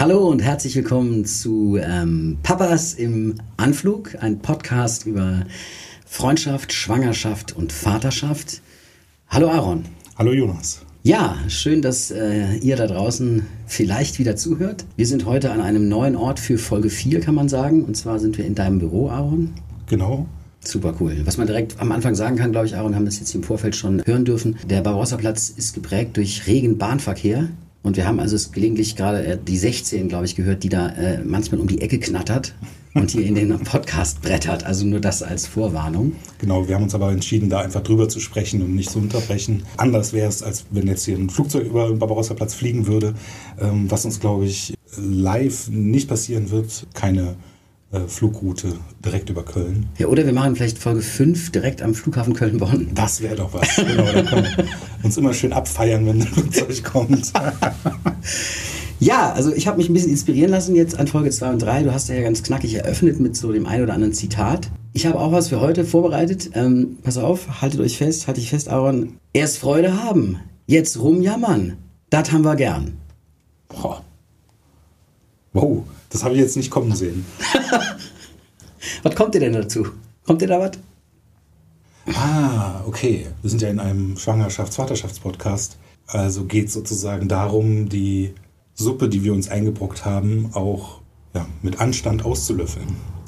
Hallo und herzlich willkommen zu Papas im Anflug, ein Podcast über Freundschaft, Schwangerschaft und Vaterschaft. Hallo Aaron. Hallo Jonas. Ja, schön, dass ihr da draußen vielleicht wieder zuhört. Wir sind heute an einem neuen Ort für Folge 4, kann man sagen. Und zwar sind wir in deinem Büro, Aaron. Genau. Super cool. Was man direkt am Anfang sagen kann, glaube ich, Aaron, haben das jetzt im Vorfeld schon hören dürfen. Der Barbarossa-Platz ist geprägt durch regen Bahnverkehr. Und wir haben also gelegentlich gerade die 16, glaube ich, gehört, die da manchmal um die Ecke knattert und hier in den Podcast brettert. Also nur das als Vorwarnung. Genau, wir haben uns aber entschieden, da einfach drüber zu sprechen und nicht zu unterbrechen. Anders wäre es, als wenn jetzt hier ein Flugzeug über den Barbarossa-Platz fliegen würde. Was uns, glaube ich, live nicht passieren wird. Keine Flugroute direkt über Köln. Ja, oder wir machen vielleicht Folge 5 direkt am Flughafen Köln-Bonn. Das wäre doch was. Genau, da können wir uns immer schön abfeiern, wenn ein Flugzeug kommt. Ja, also ich habe mich ein bisschen inspirieren lassen jetzt an Folge 2 und 3. Du hast ja ganz knackig eröffnet mit so dem einen oder anderen Zitat. Ich habe auch was für heute vorbereitet. Pass auf, haltet euch fest, halte ich fest, Aaron. Erst Freude haben, jetzt rumjammern. Das haben wir gern. Boah. Wow, das habe ich jetzt nicht kommen sehen. Was kommt dir denn dazu? Kommt dir da was? Ah, okay. Wir sind ja in einem Schwangerschafts-Vaterschafts-Podcast. Also geht es sozusagen darum, die Suppe, die wir uns eingebrockt haben, auch mit Anstand auszulöffeln.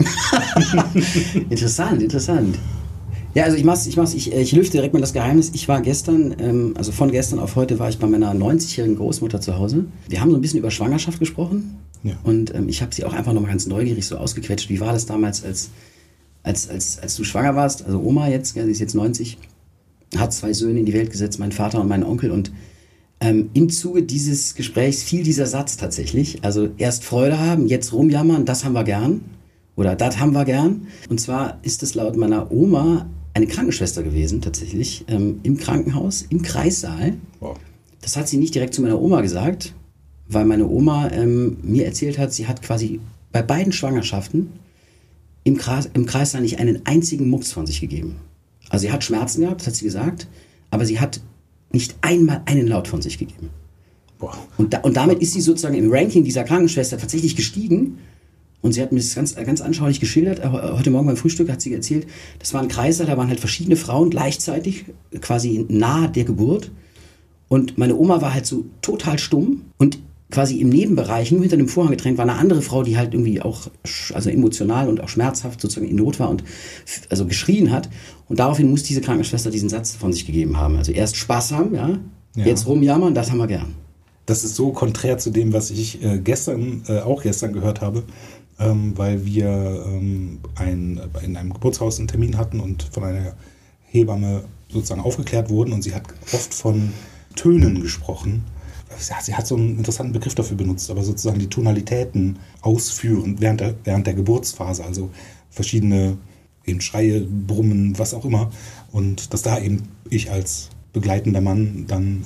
Interessant. Ja, also ich lüfte direkt mal das Geheimnis. Ich war gestern, also von gestern auf heute war ich bei meiner 90-jährigen Großmutter zu Hause. Wir haben so ein bisschen über Schwangerschaft gesprochen. Ja. Und ich habe sie auch einfach nochmal ganz neugierig so ausgequetscht. Wie war das damals, als du schwanger warst? Also Oma jetzt, sie ist jetzt 90, hat 2 Söhne in die Welt gesetzt, mein Vater und mein Onkel. Und im Zuge dieses Gesprächs fiel dieser Satz tatsächlich. Also erst Freude haben, jetzt rumjammern, das haben wir gern. Oder das haben wir gern. Und zwar ist es laut meiner Oma eine Krankenschwester gewesen, tatsächlich, im Krankenhaus, im Kreissaal. Wow. Das hat sie nicht direkt zu meiner Oma gesagt, weil meine Oma mir erzählt hat, sie hat quasi bei beiden Schwangerschaften im Kreissaal nicht einen einzigen Mups von sich gegeben. Also sie hat Schmerzen gehabt, das hat sie gesagt, aber sie hat nicht einmal einen Laut von sich gegeben. Boah. Und damit ist sie sozusagen im Ranking dieser Krankenschwester tatsächlich gestiegen. Und sie hat mir das ganz anschaulich geschildert. Heute Morgen beim Frühstück hat sie erzählt, das war ein Kreissaal, da waren halt verschiedene Frauen gleichzeitig, quasi nahe der Geburt. Und meine Oma war halt so total stumm und quasi im Nebenbereich, nur hinter dem Vorhang getrennt, war eine andere Frau, die halt irgendwie auch also emotional und auch schmerzhaft sozusagen in Not war und also geschrien hat. Und daraufhin muss diese Krankenschwester diesen Satz von sich gegeben haben. Also erst Spaß haben, jetzt rumjammern, das haben wir gern. Das ist so konträr zu dem, was ich gestern gehört habe, weil wir in einem Geburtshaus einen Termin hatten und von einer Hebamme sozusagen aufgeklärt wurden und sie hat oft von Tönen gesprochen. Sie hat so einen interessanten Begriff dafür benutzt, aber sozusagen die Tonalitäten ausführen während der Geburtsphase, also verschiedene eben Schreie, Brummen, was auch immer. Und dass da eben ich als begleitender Mann dann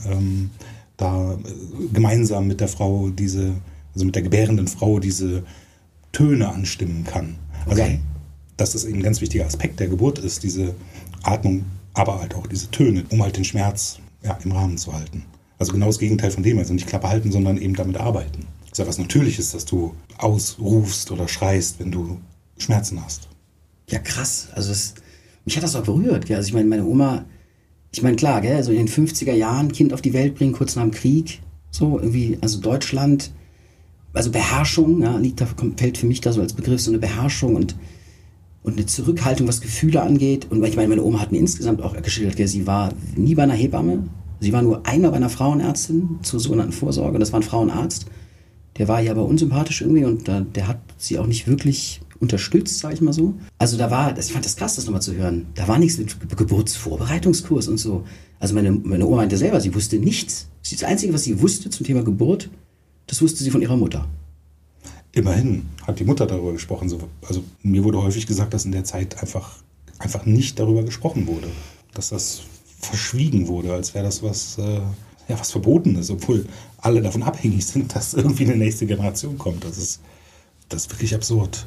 da gemeinsam mit der Frau mit der gebärenden Frau diese Töne anstimmen kann. Also, okay. Dass das eben ein ganz wichtiger Aspekt der Geburt ist, diese Atmung, aber halt auch diese Töne, um halt den Schmerz im Rahmen zu halten. Also genau das Gegenteil von dem, also nicht Klappe halten, sondern eben damit arbeiten. Das ist ja was Natürliches, dass du ausrufst oder schreist, wenn du Schmerzen hast. Ja, krass. Also mich hat das auch berührt. Gell? Also ich meine, meine Oma, klar, gell, so in den 50er Jahren Kind auf die Welt bringen, kurz nach dem Krieg, so irgendwie, also Deutschland, also Beherrschung, fällt für mich da so als Begriff so eine Beherrschung und eine Zurückhaltung, was Gefühle angeht. Und ich meine, meine Oma hat mir insgesamt auch geschildert, gell, sie war nie bei einer Hebamme. Sie war nur einmal bei einer Frauenärztin zur sogenannten Vorsorge. Das war ein Frauenarzt. Der war ihr aber unsympathisch irgendwie und der hat sie auch nicht wirklich unterstützt, sage ich mal so. Also ich fand das krass, das nochmal zu hören. Da war nichts mit Geburtsvorbereitungskurs und so. Also meine Oma meinte selber, sie wusste nichts. Das Einzige, was sie wusste zum Thema Geburt, das wusste sie von ihrer Mutter. Immerhin hat die Mutter darüber gesprochen. Also mir wurde häufig gesagt, dass in der Zeit einfach nicht darüber gesprochen wurde. Dass das verschwiegen wurde, als wäre das was verboten ist, obwohl alle davon abhängig sind, dass irgendwie eine nächste Generation kommt. Das ist wirklich absurd.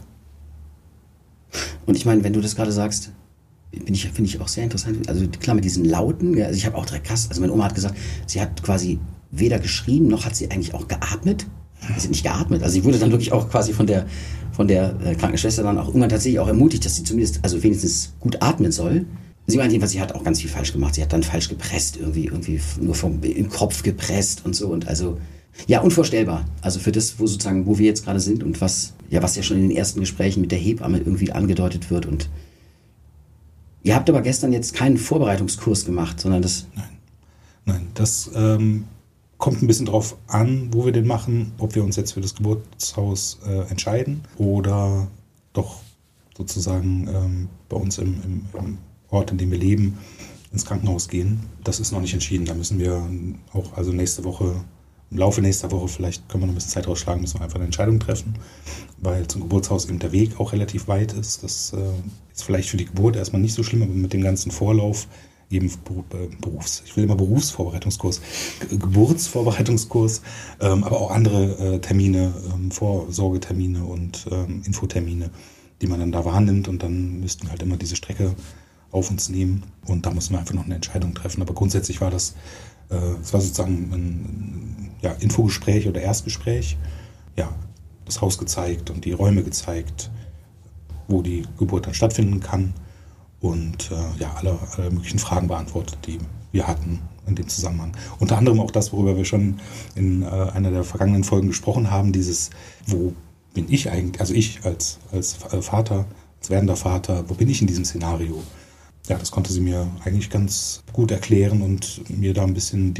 Und ich meine, wenn du das gerade sagst, finde ich auch sehr interessant. Also klar, mit diesen Lauten, also ich habe auch direkt krass, also meine Oma hat gesagt, sie hat quasi weder geschrien, noch hat sie eigentlich auch geatmet. Sie hat nicht geatmet. Also sie wurde dann wirklich auch quasi von der Krankenschwester dann auch irgendwann tatsächlich auch ermutigt, dass sie zumindest, also wenigstens gut atmen soll. Sie meinte jedenfalls, sie hat auch ganz viel falsch gemacht. Sie hat dann falsch gepresst, irgendwie nur im Kopf gepresst und so. Und also, ja, unvorstellbar. Also für das, wo wir jetzt gerade sind und was ja schon in den ersten Gesprächen mit der Hebamme irgendwie angedeutet wird. Und ihr habt aber gestern jetzt keinen Vorbereitungskurs gemacht, sondern das... Nein, das kommt ein bisschen drauf an, wo wir den machen, ob wir uns jetzt für das Geburtshaus entscheiden oder doch sozusagen bei uns im Ort, in dem wir leben, ins Krankenhaus gehen. Das ist noch nicht entschieden. Da müssen wir auch, also nächste Woche, im Laufe nächster Woche, vielleicht können wir noch ein bisschen Zeit rausschlagen, müssen wir einfach eine Entscheidung treffen, weil zum Geburtshaus eben der Weg auch relativ weit ist. Das ist vielleicht für die Geburt erstmal nicht so schlimm, aber mit dem ganzen Vorlauf eben Berufsvorbereitungskurs, Geburtsvorbereitungskurs, aber auch andere Termine, Vorsorgetermine und Infotermine, die man dann da wahrnimmt, und dann müssten wir halt immer diese Strecke auf uns nehmen, und da müssen wir einfach noch eine Entscheidung treffen. Aber grundsätzlich war das war sozusagen ein Infogespräch oder Erstgespräch, das Haus gezeigt und die Räume gezeigt, wo die Geburt dann stattfinden kann, und alle möglichen Fragen beantwortet, die wir hatten in dem Zusammenhang. Unter anderem auch das, worüber wir schon in einer der vergangenen Folgen gesprochen haben, dieses, wo bin ich eigentlich, also ich als Vater, als werdender Vater, wo bin ich in diesem Szenario? Ja, das konnte sie mir eigentlich ganz gut erklären und mir da ein bisschen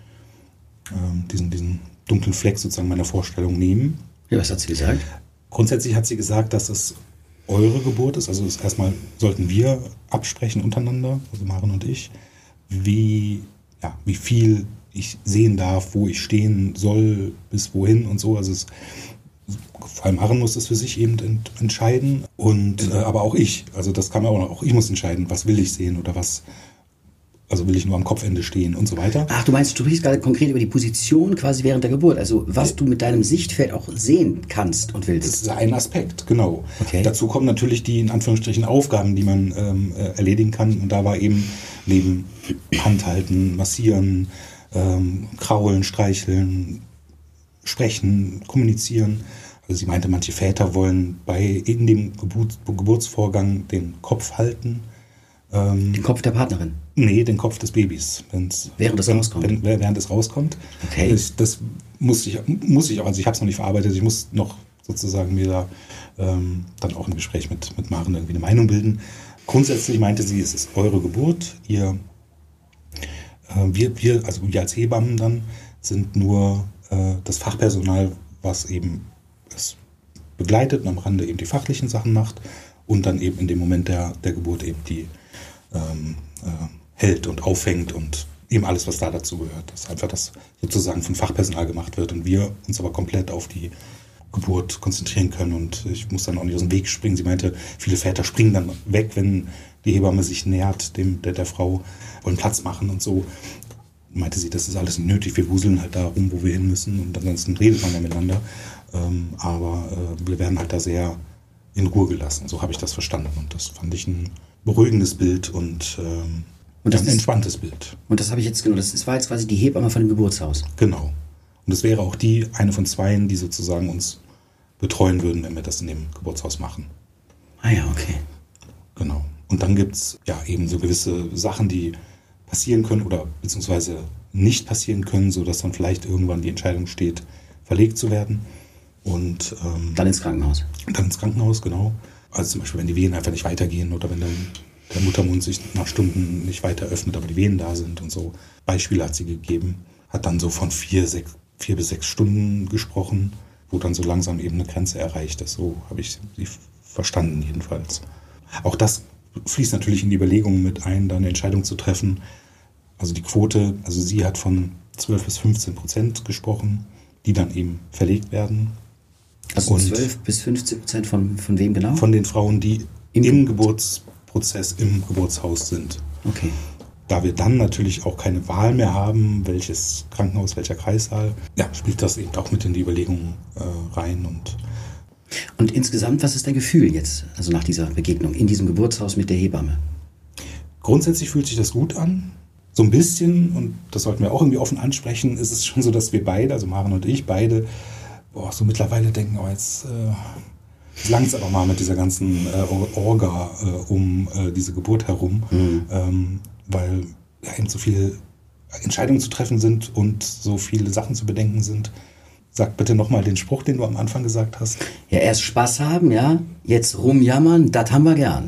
diesen dunklen Fleck sozusagen meiner Vorstellung nehmen. Ja, was hat sie gesagt? Grundsätzlich hat sie gesagt, dass es eure Geburt ist. Also erstmal sollten wir absprechen untereinander, also Maren und ich, wie viel ich sehen darf, wo ich stehen soll, bis wohin und so. Also vor allem Maren muss das für sich eben entscheiden, und aber auch ich. Also das kann man auch ich muss entscheiden, was will ich sehen oder was. Also will ich nur am Kopfende stehen und so weiter. Ach, du meinst, du sprichst gerade konkret über die Position quasi während der Geburt, also was du mit deinem Sichtfeld auch sehen kannst und willst. Das ist ein Aspekt, genau. Okay. Dazu kommen natürlich die, in Anführungsstrichen, Aufgaben, die man erledigen kann. Und da war eben neben Handhalten, Massieren, Kraulen, Streicheln, Sprechen, Kommunizieren. Also sie meinte, manche Väter wollen in dem Geburtsvorgang den Kopf halten. Den Kopf der Partnerin? Nee, den Kopf des Babys. Während es rauskommt? Während es rauskommt. Okay. Das muss ich auch, also ich habe es noch nicht verarbeitet, ich muss noch sozusagen mir da dann auch im Gespräch mit Maren irgendwie eine Meinung bilden. Grundsätzlich meinte sie, es ist eure Geburt, wir als Hebammen dann sind nur das Fachpersonal, was eben es begleitet und am Rande eben die fachlichen Sachen macht und dann eben in dem Moment der Geburt eben die hält und auffängt und eben alles, was da dazu gehört. Das ist einfach, das sozusagen von Fachpersonal gemacht wird und wir uns aber komplett auf die Geburt konzentrieren können, und ich muss dann auch nicht aus dem Weg springen. Sie meinte, viele Väter springen dann weg, wenn die Hebamme sich nähert der Frau, wollen Platz machen und so. Meinte sie, das ist alles nicht nötig, wir wuseln halt da rum, wo wir hin müssen, und ansonsten redet man ja miteinander. Aber wir werden halt da sehr in Ruhe gelassen. So habe ich das verstanden, und das fand ich ein beruhigendes Bild und ein entspanntes Bild. Und das habe ich jetzt, genau, das war jetzt quasi die Hebamme von dem Geburtshaus. Genau. Und es wäre auch eine von zweien, die sozusagen uns betreuen würden, wenn wir das in dem Geburtshaus machen. Ah ja, okay. Genau. Und dann gibt es ja eben so gewisse Sachen, die passieren können oder beziehungsweise nicht passieren können, sodass dann vielleicht irgendwann die Entscheidung steht, verlegt zu werden. Und dann ins Krankenhaus. Dann ins Krankenhaus, genau. Also zum Beispiel, wenn die Wehen einfach nicht weitergehen oder wenn dann der Muttermund sich nach Stunden nicht weiter öffnet, aber die Wehen da sind und so. Beispiele hat sie gegeben. Hat dann so von 4 bis 6 Stunden gesprochen, wo dann so langsam eben eine Grenze erreicht ist. So habe ich sie verstanden jedenfalls. Auch das fließt natürlich in die Überlegungen mit ein, da eine Entscheidung zu treffen. Also die Quote, also sie hat von 12-15% gesprochen, die dann eben verlegt werden. Also 12-15% von wem genau? Von den Frauen, die im Geburtsprozess im Geburtshaus sind. Okay. Da wir dann natürlich auch keine Wahl mehr haben, welches Krankenhaus, welcher Kreissaal, spielt das eben auch mit in die Überlegungen rein. Und insgesamt, was ist dein Gefühl jetzt, also nach dieser Begegnung in diesem Geburtshaus mit der Hebamme? Grundsätzlich fühlt sich das gut an. So ein bisschen, und das sollten wir auch irgendwie offen ansprechen, ist es schon so, dass wir beide, also Maren und ich, beide so mittlerweile denken, jetzt langt es aber mal mit dieser ganzen Orga um diese Geburt herum, weil ja eben so viele Entscheidungen zu treffen sind und so viele Sachen zu bedenken sind. Sag bitte nochmal den Spruch, den du am Anfang gesagt hast. Ja, erst Spaß haben, ja, jetzt rumjammern, das haben wir gern.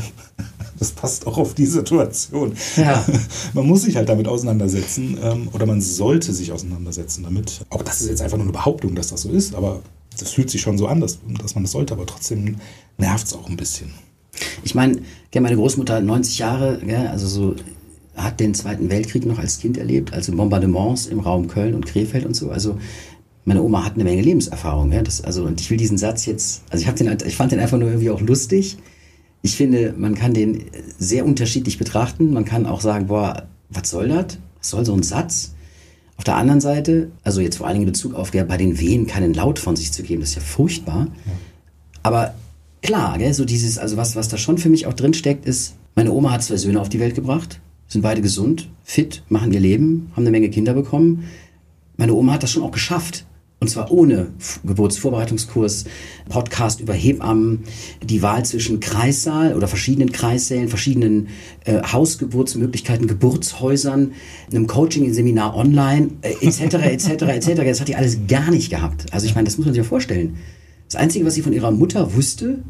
Das passt auch auf die Situation. Ja. Man muss sich halt damit auseinandersetzen oder man sollte sich auseinandersetzen damit. Auch das ist jetzt einfach nur eine Behauptung, dass das so ist, aber das fühlt sich schon so an, dass man das sollte, aber trotzdem nervt es auch ein bisschen. Ich meine, meine Großmutter 90 Jahre, also so hat den Zweiten Weltkrieg noch als Kind erlebt, also Bombardements im Raum Köln und Krefeld und so, also meine Oma hat eine Menge Lebenserfahrung. Ja? Und ich will diesen Satz jetzt, also ich fand den einfach nur irgendwie auch lustig. Ich finde, man kann den sehr unterschiedlich betrachten. Man kann auch sagen, boah, was soll das? Was soll so ein Satz? Auf der anderen Seite, also jetzt vor allen Dingen in Bezug auf bei den Wehen keinen Laut von sich zu geben, das ist ja furchtbar. Ja. Aber klar, gell, so dieses, also was da schon für mich auch drin steckt, ist, meine Oma hat 2 Söhne auf die Welt gebracht, sind beide gesund, fit, machen ihr Leben, haben eine Menge Kinder bekommen. Meine Oma hat das schon auch geschafft. Und zwar ohne Geburtsvorbereitungskurs, Podcast über Hebammen, die Wahl zwischen Kreissaal oder verschiedenen Kreissälen, verschiedenen Hausgeburtsmöglichkeiten, Geburtshäusern, einem Coaching-Seminar online, etc. Das hat die alles gar nicht gehabt. Also ich meine, das muss man sich ja vorstellen. Das Einzige, was sie von ihrer Mutter wusste,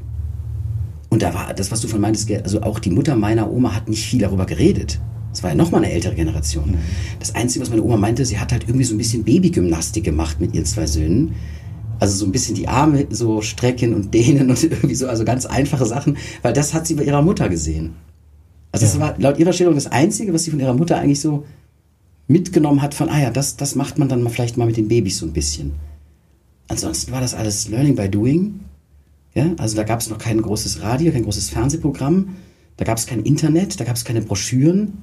und da war das, was du von meintest, also auch die Mutter meiner Oma hat nicht viel darüber geredet. Das war ja nochmal eine ältere Generation. Das Einzige, was meine Oma meinte, sie hat halt irgendwie so ein bisschen Babygymnastik gemacht mit ihren 2 Söhnen. Also so ein bisschen die Arme so strecken und dehnen und irgendwie so, also ganz einfache Sachen, weil das hat sie bei ihrer Mutter gesehen. Also das war laut ihrer Stellung das Einzige, was sie von ihrer Mutter eigentlich so mitgenommen hat von, das macht man dann mal vielleicht mal mit den Babys so ein bisschen. Ansonsten war das alles Learning by Doing. Ja? Also da gab es noch kein großes Radio, kein großes Fernsehprogramm, da gab es kein Internet, da gab es keine Broschüren.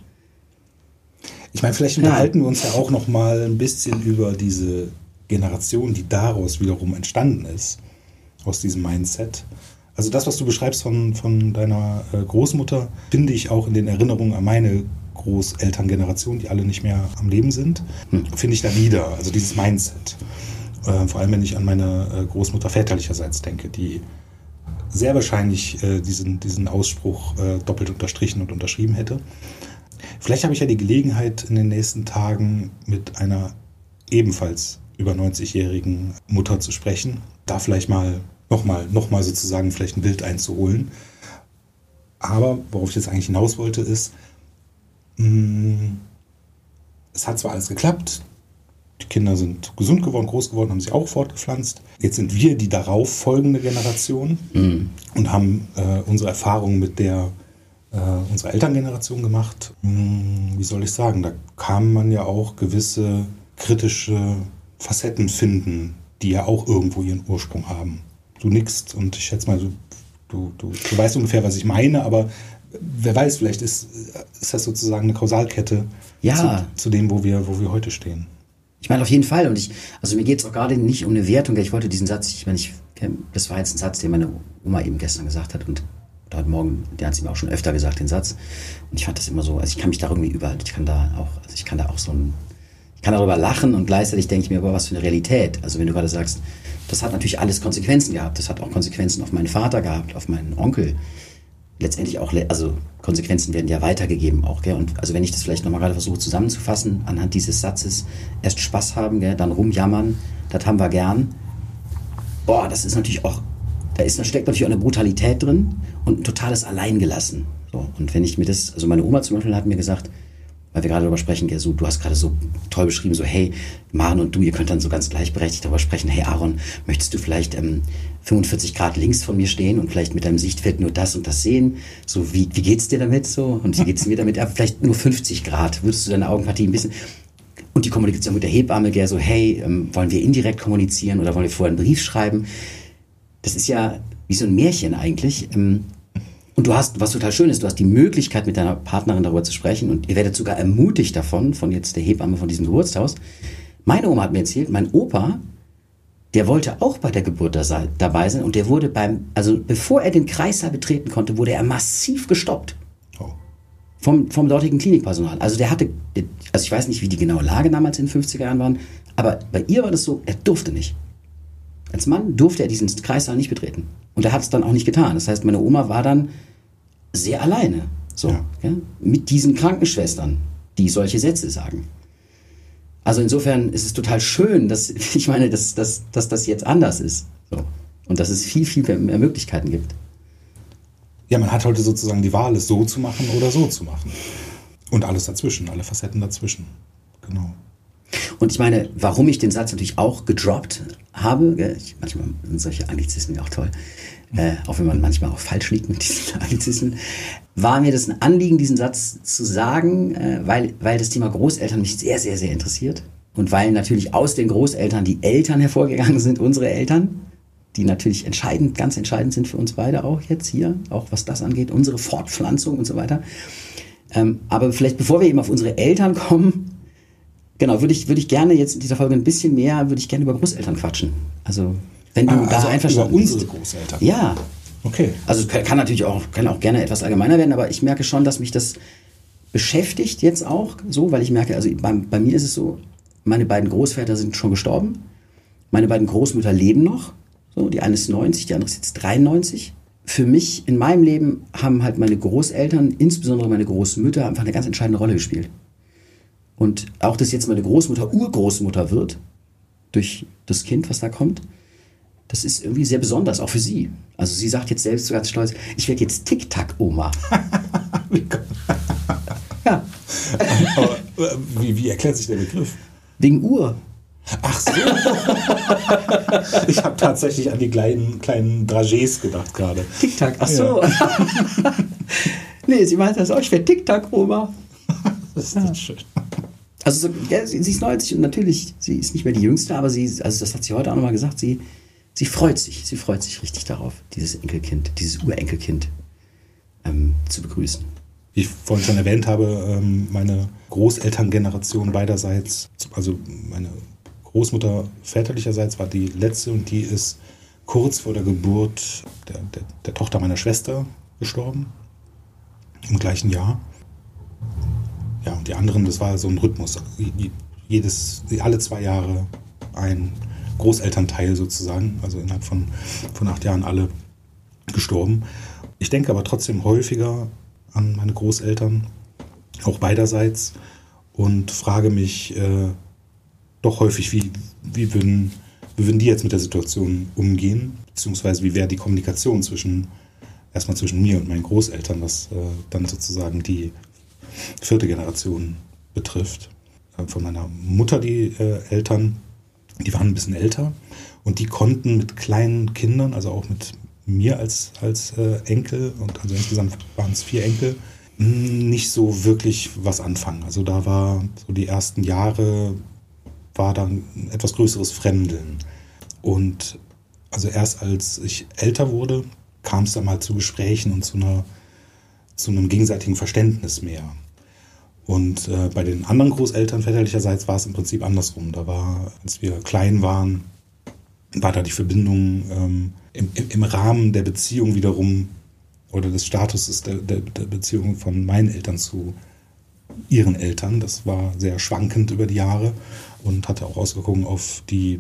Ich meine, vielleicht unterhalten wir uns ja auch noch mal ein bisschen über diese Generation, die daraus wiederum entstanden ist, aus diesem Mindset. Also das, was du beschreibst von deiner Großmutter, finde ich auch in den Erinnerungen an meine Großelterngeneration, die alle nicht mehr am Leben sind, finde ich da wieder. Also dieses Mindset. Vor allem, wenn ich an meine Großmutter väterlicherseits denke, die sehr wahrscheinlich diesen Ausspruch doppelt unterstrichen und unterschrieben hätte. Vielleicht habe ich ja die Gelegenheit, in den nächsten Tagen mit einer ebenfalls über 90-jährigen Mutter zu sprechen. Da vielleicht mal nochmal sozusagen vielleicht ein Bild einzuholen. Aber worauf ich jetzt eigentlich hinaus wollte, ist, es hat zwar alles geklappt, die Kinder sind gesund geworden, groß geworden, haben sich auch fortgepflanzt. Jetzt sind wir die darauf folgende Generation und haben unsere Erfahrungen mit der unserer Elterngeneration gemacht. Wie soll ich sagen, da kann man ja auch gewisse kritische Facetten finden, die ja auch irgendwo ihren Ursprung haben. Du nickst und ich schätze mal, du weißt ungefähr, was ich meine, aber wer weiß, vielleicht ist das sozusagen eine Kausalkette zu dem, wo wir heute stehen. Ich meine, auf jeden Fall. Und mir geht es auch gerade nicht um eine Wertung. Ich wollte diesen Satz, das war jetzt ein Satz, den meine Oma eben gestern gesagt hat und heute Morgen, der hat sie mir auch schon öfter gesagt, den Satz. Und ich fand das immer so, also ich kann mich da irgendwie ich kann darüber lachen und gleichzeitig denke ich mir, aber was für eine Realität. Also wenn du gerade sagst, das hat natürlich alles Konsequenzen gehabt. Das hat auch Konsequenzen auf meinen Vater gehabt, auf meinen Onkel. Letztendlich auch, also Konsequenzen werden ja weitergegeben auch, gell? Und also wenn ich das vielleicht nochmal gerade versuche zusammenzufassen, anhand dieses Satzes, erst Spaß haben, gell? Dann rumjammern, das haben wir gern. Boah, das ist natürlich auch, da steckt natürlich auch eine Brutalität drin und ein totales Alleingelassen. So, und wenn ich mir das, also meine Oma zum Beispiel hat mir gesagt, weil wir gerade darüber sprechen, so, du hast gerade so toll beschrieben, so hey, Maren und du, ihr könnt dann so ganz gleichberechtigt darüber sprechen, hey Aaron, möchtest du vielleicht 45 Grad links von mir stehen und vielleicht mit deinem Sichtfeld nur das und das sehen? So, wie geht's dir damit so? Und wie geht's mir damit? Ja, vielleicht nur 50 Grad, würdest du deine Augenpartie ein bisschen... Und die Kommunikation mit der Hebamme, so hey, wollen wir indirekt kommunizieren oder wollen wir vorher einen Brief schreiben? Das ist ja wie so ein Märchen eigentlich. Und du hast, was total schön ist, du hast die Möglichkeit, mit deiner Partnerin darüber zu sprechen und ihr werdet sogar ermutigt davon, von jetzt der Hebamme von diesem Geburtshaus. Meine Oma hat mir erzählt, mein Opa, der wollte auch bei der Geburt dabei sein und der wurde bevor er den Kreissaal betreten konnte, wurde er massiv gestoppt. Oh. Vom dortigen Klinikpersonal. Also ich weiß nicht, wie die genaue Lage damals in den 50er Jahren waren, aber bei ihr war das so, er durfte nicht. Als Mann durfte er diesen Kreissaal nicht betreten. Und er hat es dann auch nicht getan. Das heißt, meine Oma war dann sehr alleine. So, ja, mit diesen Krankenschwestern, die solche Sätze sagen. Also insofern ist es total schön, dass das jetzt anders ist. So. Und dass es viel, viel mehr Möglichkeiten gibt. Ja, man hat heute sozusagen die Wahl, es so zu machen oder so zu machen. Und alles dazwischen, alle Facetten dazwischen. Genau. Und ich meine, warum ich den Satz natürlich auch gedroppt habe, manchmal sind solche Anglizismen ja auch toll, auch wenn man manchmal auch falsch liegt mit diesen Anglizismen, war mir das ein Anliegen, diesen Satz zu sagen, weil das Thema Großeltern mich sehr, sehr, sehr interessiert. Und weil natürlich aus den Großeltern die Eltern hervorgegangen sind, unsere Eltern, die natürlich ganz entscheidend sind für uns beide auch jetzt hier, auch was das angeht, unsere Fortpflanzung und so weiter. Aber vielleicht bevor wir eben auf unsere Eltern kommen, genau, würde ich gerne jetzt in dieser Folge ein bisschen mehr, über Großeltern quatschen. Also, wenn du da einverstanden über bist. Unsere Großeltern? Ja. Okay. Also, kann auch gerne etwas allgemeiner werden, aber ich merke schon, dass mich das beschäftigt jetzt auch so, weil ich merke, also bei mir ist es so, meine beiden Großväter sind schon gestorben, meine beiden Großmütter leben noch, so, die eine ist 90, die andere ist jetzt 93. Für mich in meinem Leben haben halt meine Großeltern, insbesondere meine Großmütter, einfach eine ganz entscheidende Rolle gespielt. Und auch, dass jetzt meine Großmutter Urgroßmutter wird, durch das Kind, was da kommt, das ist irgendwie sehr besonders, auch für sie. Also sie sagt jetzt selbst so ganz stolz, ich werde jetzt Tic-Tac-Oma. Ja. Aber wie erklärt sich der Begriff? Wegen Uhr. Ach so. Ich habe tatsächlich an die kleinen Dragés gedacht gerade. Tic-Tac, ach so. Ja. Nee, sie meint das auch, ich werde Tic-Tac-Oma. Das ist schön. Also ja, sie ist 90 und natürlich, sie ist nicht mehr die Jüngste, aber das hat sie heute auch nochmal gesagt, sie freut sich richtig darauf, dieses Enkelkind, dieses Urenkelkind zu begrüßen. Wie ich vorhin schon erwähnt habe, meine Großelterngeneration beiderseits, also meine Großmutter väterlicherseits war die letzte und die ist kurz vor der Geburt der Tochter meiner Schwester gestorben, im gleichen Jahr. Ja, und die anderen, das war so ein Rhythmus. Alle 2 Jahre ein Großelternteil sozusagen, also innerhalb von 8 Jahren alle gestorben. Ich denke aber trotzdem häufiger an meine Großeltern, auch beiderseits, und frage mich doch häufig, wie würden die jetzt mit der Situation umgehen, beziehungsweise wie wäre die Kommunikation erstmal zwischen mir und meinen Großeltern, was dann sozusagen die 4. Generation betrifft. Von meiner Mutter die Eltern, die waren ein bisschen älter und die konnten mit kleinen Kindern, also auch mit mir als Enkel, und also insgesamt waren es 4 Enkel, nicht so wirklich was anfangen. Also da war so die ersten Jahre war dann ein etwas größeres Fremdeln. Und also erst als ich älter wurde, kam es dann mal zu Gesprächen und zu einem gegenseitigen Verständnis mehr. Und bei den anderen Großeltern väterlicherseits war es im Prinzip andersrum. Da war, als wir klein waren, war da die Verbindung im Rahmen der Beziehung wiederum oder des Statuses der Beziehung von meinen Eltern zu ihren Eltern. Das war sehr schwankend über die Jahre und hatte auch Auswirkungen auf die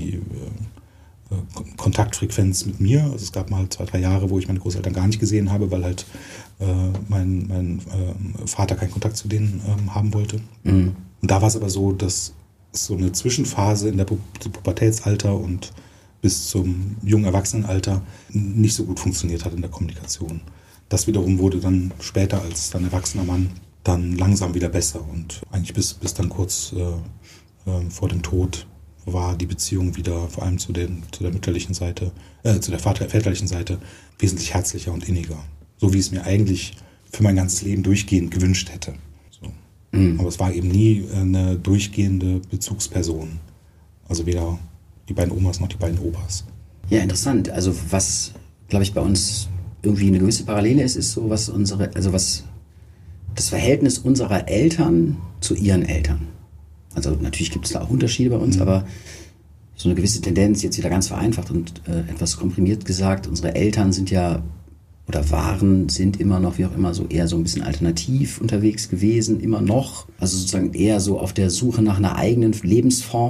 Kontaktfrequenz mit mir. Also es gab mal 2-3 Jahre, wo ich meine Großeltern gar nicht gesehen habe, weil halt mein Vater keinen Kontakt zu denen haben wollte. Mhm. Und da war es aber so, dass so eine Zwischenphase in der Pubertätsalter und bis zum jungen Erwachsenenalter nicht so gut funktioniert hat in der Kommunikation. Das wiederum wurde dann später als dann erwachsener Mann dann langsam wieder besser und eigentlich bis dann kurz vor dem Tod war die Beziehung wieder, vor allem zu der mütterlichen Seite, zu der väterlichen Seite, wesentlich herzlicher und inniger. So wie ich es mir eigentlich für mein ganzes Leben durchgehend gewünscht hätte. So. Mhm. Aber es war eben nie eine durchgehende Bezugsperson. Also weder die beiden Omas noch die beiden Opas. Ja, interessant. Also was, glaube ich, bei uns irgendwie eine gewisse Parallele ist so, was das Verhältnis unserer Eltern zu ihren Eltern. Also natürlich gibt es da auch Unterschiede bei uns, aber so eine gewisse Tendenz, jetzt wieder ganz vereinfacht und etwas komprimiert gesagt, unsere Eltern sind ja oder sind immer noch, wie auch immer, so eher so ein bisschen alternativ unterwegs gewesen, immer noch. Also sozusagen eher so auf der Suche nach einer eigenen Lebensform.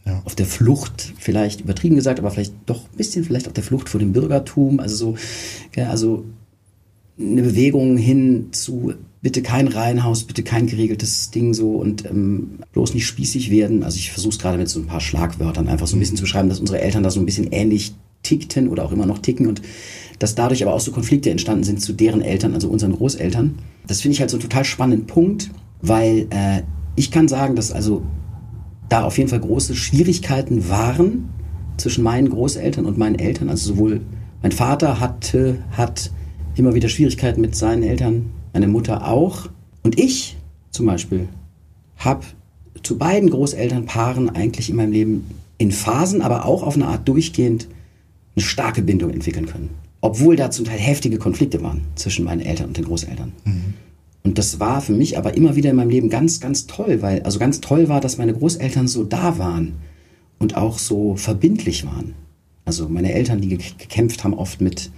auf der Flucht, vielleicht übertrieben gesagt, aber vielleicht doch ein bisschen vielleicht auf der Flucht vor dem Bürgertum, also so, also eine Bewegung hin zu bitte kein Reihenhaus, bitte kein geregeltes Ding so und bloß nicht spießig werden. Also ich versuche es gerade mit so ein paar Schlagwörtern einfach so ein bisschen zu beschreiben, dass unsere Eltern da so ein bisschen ähnlich tickten oder auch immer noch ticken und dass dadurch aber auch so Konflikte entstanden sind zu deren Eltern, also unseren Großeltern. Das finde ich halt so einen total spannenden Punkt, weil ich kann sagen, dass also da auf jeden Fall große Schwierigkeiten waren zwischen meinen Großeltern und meinen Eltern. Also sowohl mein Vater hat immer wieder Schwierigkeiten mit seinen Eltern, meine Mutter auch. Und ich zum Beispiel habe zu beiden Großelternpaaren eigentlich in meinem Leben in Phasen, aber auch auf eine Art durchgehend eine starke Bindung entwickeln können. Obwohl da zum Teil heftige Konflikte waren zwischen meinen Eltern und den Großeltern. Mhm. Und das war für mich aber immer wieder in meinem Leben ganz, ganz toll, weil also ganz toll war, dass meine Großeltern so da waren und auch so verbindlich waren. Also meine Eltern, die gekämpft haben oft mit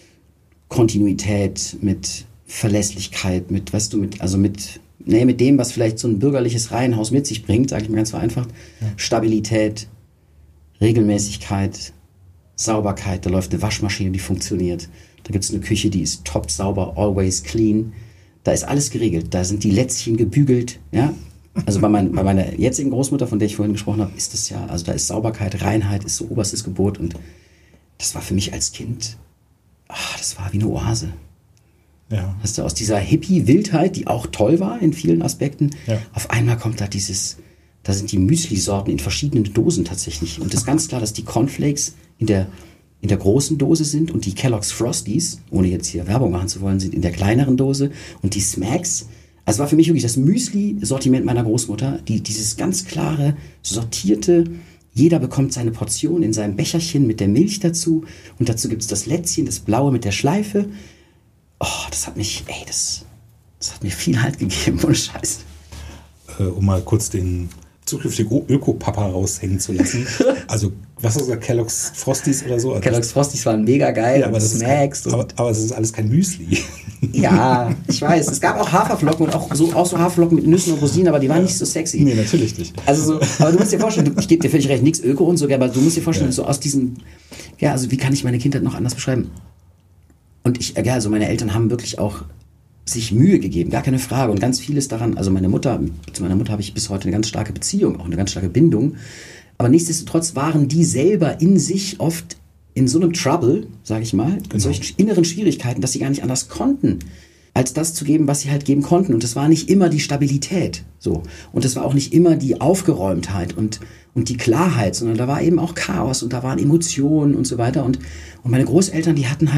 Kontinuität, mit Verlässlichkeit, mit, weißt du, mit dem, was vielleicht so ein bürgerliches Reihenhaus mit sich bringt, sage ich mal ganz vereinfacht. Ja. Stabilität, Regelmäßigkeit, Sauberkeit, da läuft eine Waschmaschine, die funktioniert. Da gibt es eine Küche, die ist top sauber, always clean. Da ist alles geregelt, da sind die Lätzchen gebügelt, ja. Also bei meiner jetzigen Großmutter, von der ich vorhin gesprochen habe, ist das ja, also da ist Sauberkeit, Reinheit, ist so oberstes Gebot und das war für mich als Kind, das war wie eine Oase. Ja. Hast du aus dieser Hippie-Wildheit, die auch toll war in vielen Aspekten, auf einmal kommt da da sind die Müsli-Sorten in verschiedenen Dosen tatsächlich. Und das ist ganz klar, dass die Cornflakes in der großen Dose sind und die Kellogg's Frosties, ohne jetzt hier Werbung machen zu wollen, sind in der kleineren Dose und die Smacks, also war für mich wirklich das Müsli-Sortiment meiner Großmutter, dieses ganz klare, sortierte, jeder bekommt seine Portion in seinem Becherchen mit der Milch dazu und dazu gibt es das Lätzchen, das blaue mit der Schleife. Das hat mir viel Halt gegeben, ohne Scheiß. Um mal kurz den zukünftigen Öko-Papa raushängen zu lassen. Also, was hast du gesagt, Kellogg's Frosties oder so? Kellogg's Frosties waren mega geil, ja, aber Snacks. Aber es ist alles kein Müsli. Ja, ich weiß. Es gab auch Haferflocken und auch so Haferflocken mit Nüssen und Rosinen, aber die waren nicht so sexy. Nee, natürlich nicht. Also aber du musst dir vorstellen, ich gebe dir völlig recht, nichts Öko und so, aber du musst dir vorstellen, so aus diesem, also wie kann ich meine Kindheit noch anders beschreiben? Und also meine Eltern haben wirklich auch sich Mühe gegeben, gar keine Frage. Und ganz vieles daran, also zu meiner Mutter habe ich bis heute eine ganz starke Beziehung, auch eine ganz starke Bindung. Aber nichtsdestotrotz waren die selber in sich oft in so einem Trouble, sage ich mal, in solchen inneren Schwierigkeiten, dass sie gar nicht anders konnten, als das zu geben, was sie halt geben konnten. Und das war nicht immer die Stabilität, so. Und das war auch nicht immer die Aufgeräumtheit und die Klarheit, sondern da war eben auch Chaos und da waren Emotionen und so weiter. Und meine Großeltern, die hatten,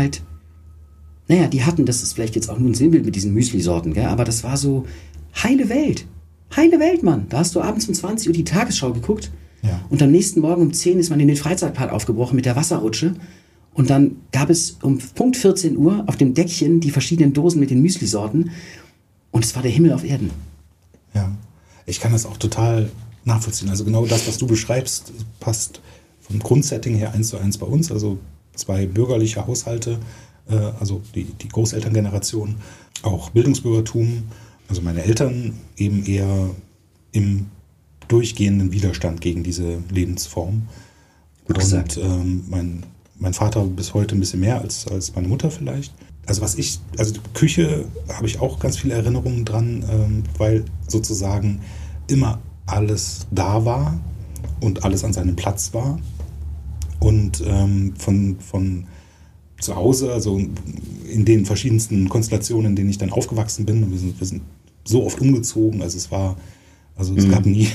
das ist vielleicht jetzt auch nur ein Sinnbild mit diesen Müsli-Sorten, gell? Aber das war so heile Welt. Heile Welt, Mann. Da hast du abends um 20 Uhr die Tagesschau geguckt und am nächsten Morgen um 10 ist man in den Freizeitpark aufgebrochen mit der Wasserrutsche und dann gab es um Punkt 14 Uhr auf dem Deckchen die verschiedenen Dosen mit den Müsli-Sorten und es war der Himmel auf Erden. Ja, ich kann das auch total nachvollziehen. Also genau das, was du beschreibst, passt vom Grundsetting her 1:1 bei uns. Also 2 bürgerliche Haushalte, also die Großelterngeneration, auch Bildungsbürgertum, also meine Eltern eben eher im durchgehenden Widerstand gegen diese Lebensform. Gut gesagt. Und mein Vater bis heute ein bisschen mehr als meine Mutter vielleicht. Also die Küche habe ich auch ganz viele Erinnerungen dran, weil sozusagen immer alles da war und alles an seinem Platz war. Und von zu Hause, also in den verschiedensten Konstellationen, in denen ich dann aufgewachsen bin. Und wir sind so oft umgezogen, es gab nie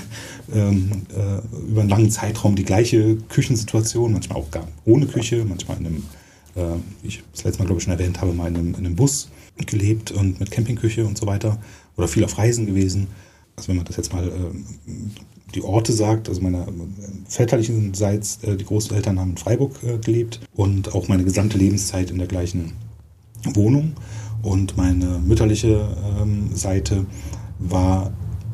über einen langen Zeitraum die gleiche Küchensituation, manchmal auch gar ohne Küche, manchmal in einem, wie ich das letzte Mal glaube ich schon erwähnt habe, mal in einem Bus gelebt und mit Campingküche und so weiter oder viel auf Reisen gewesen. Also wenn man das jetzt mal die Orte sagt, also meiner väterlichenseits, die Großeltern haben in Freiburg gelebt und auch meine gesamte Lebenszeit in der gleichen Wohnung. Und meine mütterliche Seite war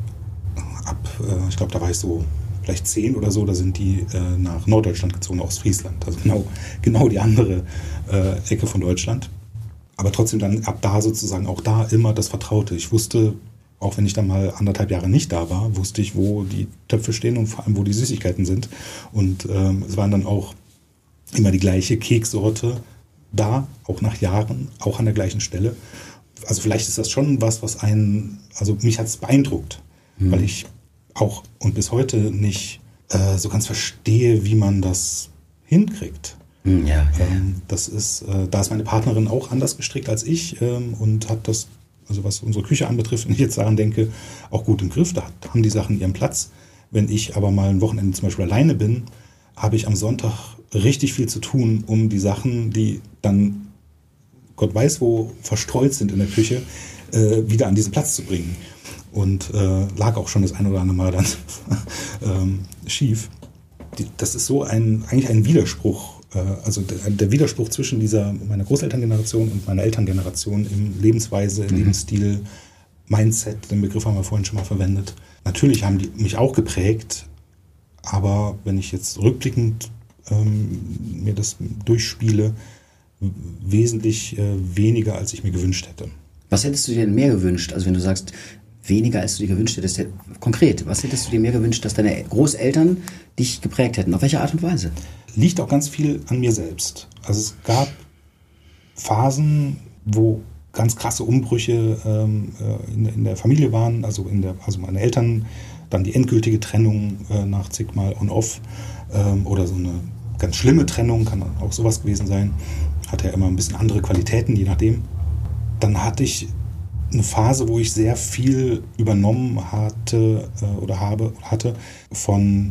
ich glaube, da war ich so vielleicht 10 oder so, da sind die nach Norddeutschland gezogen, Ostfriesland. Also genau die andere Ecke von Deutschland. Aber trotzdem dann ab da sozusagen auch da immer das Vertraute. Ich wusste, auch wenn ich dann mal 1,5 Jahre nicht da war, wusste ich, wo die Töpfe stehen und vor allem, wo die Süßigkeiten sind. Und es waren dann auch immer die gleiche Keksorte da, auch nach Jahren, auch an der gleichen Stelle. Also vielleicht ist das schon was also mich hat es beeindruckt, weil ich auch und bis heute nicht so ganz verstehe, wie man das hinkriegt. Ja. Das ist, da ist meine Partnerin auch anders gestrickt als ich und hat das, also was unsere Küche anbetrifft, wenn ich jetzt daran denke, auch gut im Griff. Da haben die Sachen ihren Platz. Wenn ich aber mal ein Wochenende zum Beispiel alleine bin, habe ich am Sonntag richtig viel zu tun, um die Sachen, die dann Gott weiß wo verstreut sind in der Küche, wieder an diesen Platz zu bringen. Und lag auch schon das ein oder andere Mal dann schief. Das ist so eigentlich ein Widerspruch. Also der Widerspruch zwischen meiner Großelterngeneration und meiner Elterngeneration im Lebensweise, Lebensstil, Mindset, den Begriff haben wir vorhin schon mal verwendet. Natürlich haben die mich auch geprägt, aber wenn ich jetzt rückblickend mir das durchspiele, wesentlich weniger, als ich mir gewünscht hätte. Was hättest du dir denn mehr gewünscht? Also wenn du sagst, weniger, als du dir gewünscht hättest, konkret, was hättest du dir mehr gewünscht, dass deine Großeltern dich geprägt hätten? Auf welche Art und Weise? Liegt auch ganz viel an mir selbst. Also es gab Phasen, wo ganz krasse Umbrüche in der Familie waren, also meine Eltern, dann die endgültige Trennung nach zigmal on-off oder so eine ganz schlimme Trennung, kann auch sowas gewesen sein, hatte ja immer ein bisschen andere Qualitäten, je nachdem. Dann hatte ich eine Phase, wo ich sehr viel übernommen hatte von,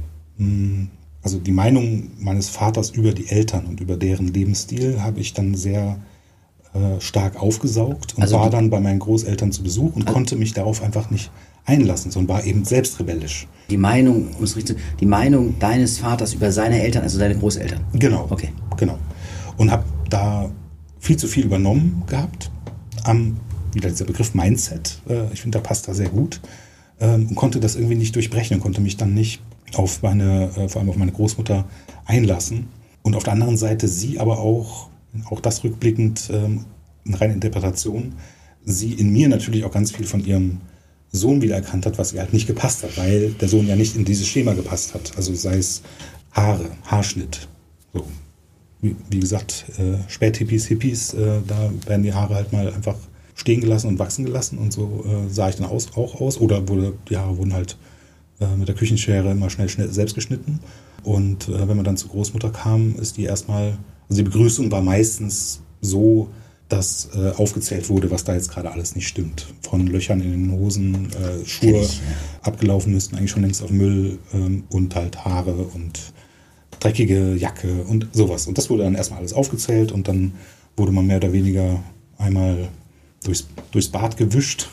also die Meinung meines Vaters über die Eltern und über deren Lebensstil habe ich dann sehr stark aufgesaugt und war dann bei meinen Großeltern zu Besuch und konnte mich darauf einfach nicht einlassen, sondern war eben selbst rebellisch. Die Meinung deines Vaters über seine Eltern, also deine Großeltern? Genau. Okay. Genau. Und habe da viel zu viel übernommen gehabt. Wieder dieser Begriff Mindset, ich finde, der passt da sehr gut. Und konnte das irgendwie nicht durchbrechen und konnte mich dann nicht vor allem auf meine Großmutter einlassen. Und auf der anderen Seite sie aber auch das rückblickend, eine reine Interpretation, sie in mir natürlich auch ganz viel von ihrem Sohn wiedererkannt hat, was ihr halt nicht gepasst hat, weil der Sohn ja nicht in dieses Schema gepasst hat. Also sei es Haare, Haarschnitt. So. Wie gesagt, Späthippies, da werden die Haare halt mal einfach stehen gelassen und wachsen gelassen und so sah ich dann auch aus. Oder die Haare wurden halt mit der Küchenschere immer schnell selbst geschnitten. Und wenn man dann zur Großmutter kam, ist die erstmal, also die Begrüßung war meistens so, dass aufgezählt wurde, was da jetzt gerade alles nicht stimmt. Von Löchern in den Hosen, Schuhe abgelaufen müssten, eigentlich schon längst auf Müll und halt Haare und dreckige Jacke und sowas. Und das wurde dann erstmal alles aufgezählt und dann wurde man mehr oder weniger einmal durchs Bad gewischt,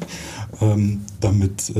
damit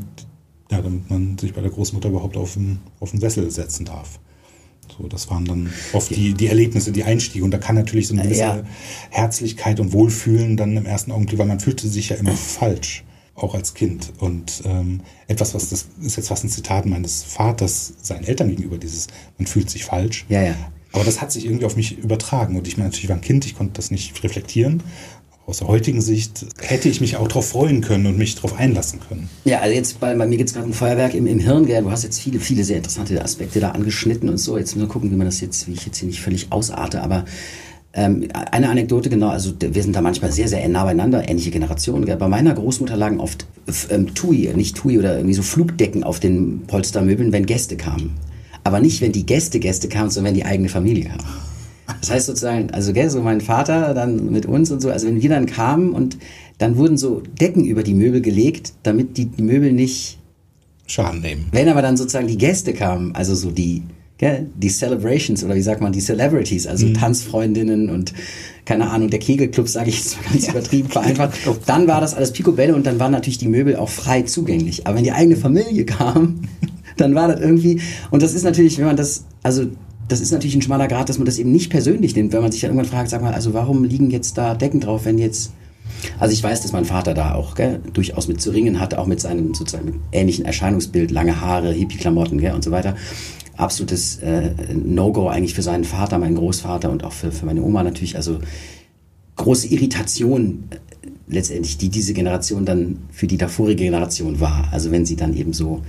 man sich bei der Großmutter überhaupt auf den Sessel setzen darf. So, das waren dann oft die Erlebnisse, die Einstiege. Und da kann natürlich so eine gewisse Herzlichkeit und Wohlfühlen dann im ersten Augenblick, weil man fühlte sich ja immer falsch, auch als Kind. Und das ist jetzt fast ein Zitat meines Vaters seinen Eltern gegenüber, man fühlt sich falsch. Ja, ja. Aber das hat sich irgendwie auf mich übertragen. Und ich meine, natürlich war ein Kind, ich konnte das nicht reflektieren. Aus der heutigen Sicht hätte ich mich auch darauf freuen können und mich darauf einlassen können. Ja, also jetzt bei mir geht es gerade um Feuerwerk im Hirn. Gell? Du hast jetzt viele, viele sehr interessante Aspekte da angeschnitten und so. Jetzt müssen wir gucken, wie ich jetzt hier nicht völlig ausarte. Aber eine Anekdote, genau, also wir sind da manchmal sehr, sehr nah beieinander, ähnliche Generationen. Gell? Bei meiner Großmutter lagen oft Tui oder irgendwie so Flugdecken auf den Polstermöbeln, wenn Gäste kamen. Aber nicht, wenn die Gäste kamen, sondern wenn die eigene Familie kam. Das heißt sozusagen, also so mein Vater dann mit uns und so, also wenn wir dann kamen und dann wurden so Decken über die Möbel gelegt, damit die Möbel nicht Schaden nehmen. Wenn aber dann sozusagen die Gäste kamen, also so die Celebrations oder wie sagt man, die Celebrities, also Tanzfreundinnen und keine Ahnung, der Kegelclub, sage ich jetzt mal ganz übertrieben vereinfacht, dann war das alles Picobello und dann waren natürlich die Möbel auch frei zugänglich. Aber wenn die eigene Familie kam, dann war das irgendwie, und das ist natürlich, wenn man das ist natürlich ein schmaler Grat, dass man das eben nicht persönlich nimmt, wenn man sich dann irgendwann fragt, sag mal, also warum liegen jetzt da Decken drauf, wenn jetzt, also ich weiß, dass mein Vater da auch durchaus mit zu ringen hatte, auch mit seinem sozusagen ähnlichen Erscheinungsbild, lange Haare, Hippie-Klamotten und so weiter. Absolutes No-Go eigentlich für seinen Vater, meinen Großvater und auch für meine Oma natürlich, also große Irritation letztendlich diese Generation dann für die davorige Generation war. Also wenn sie dann eben so,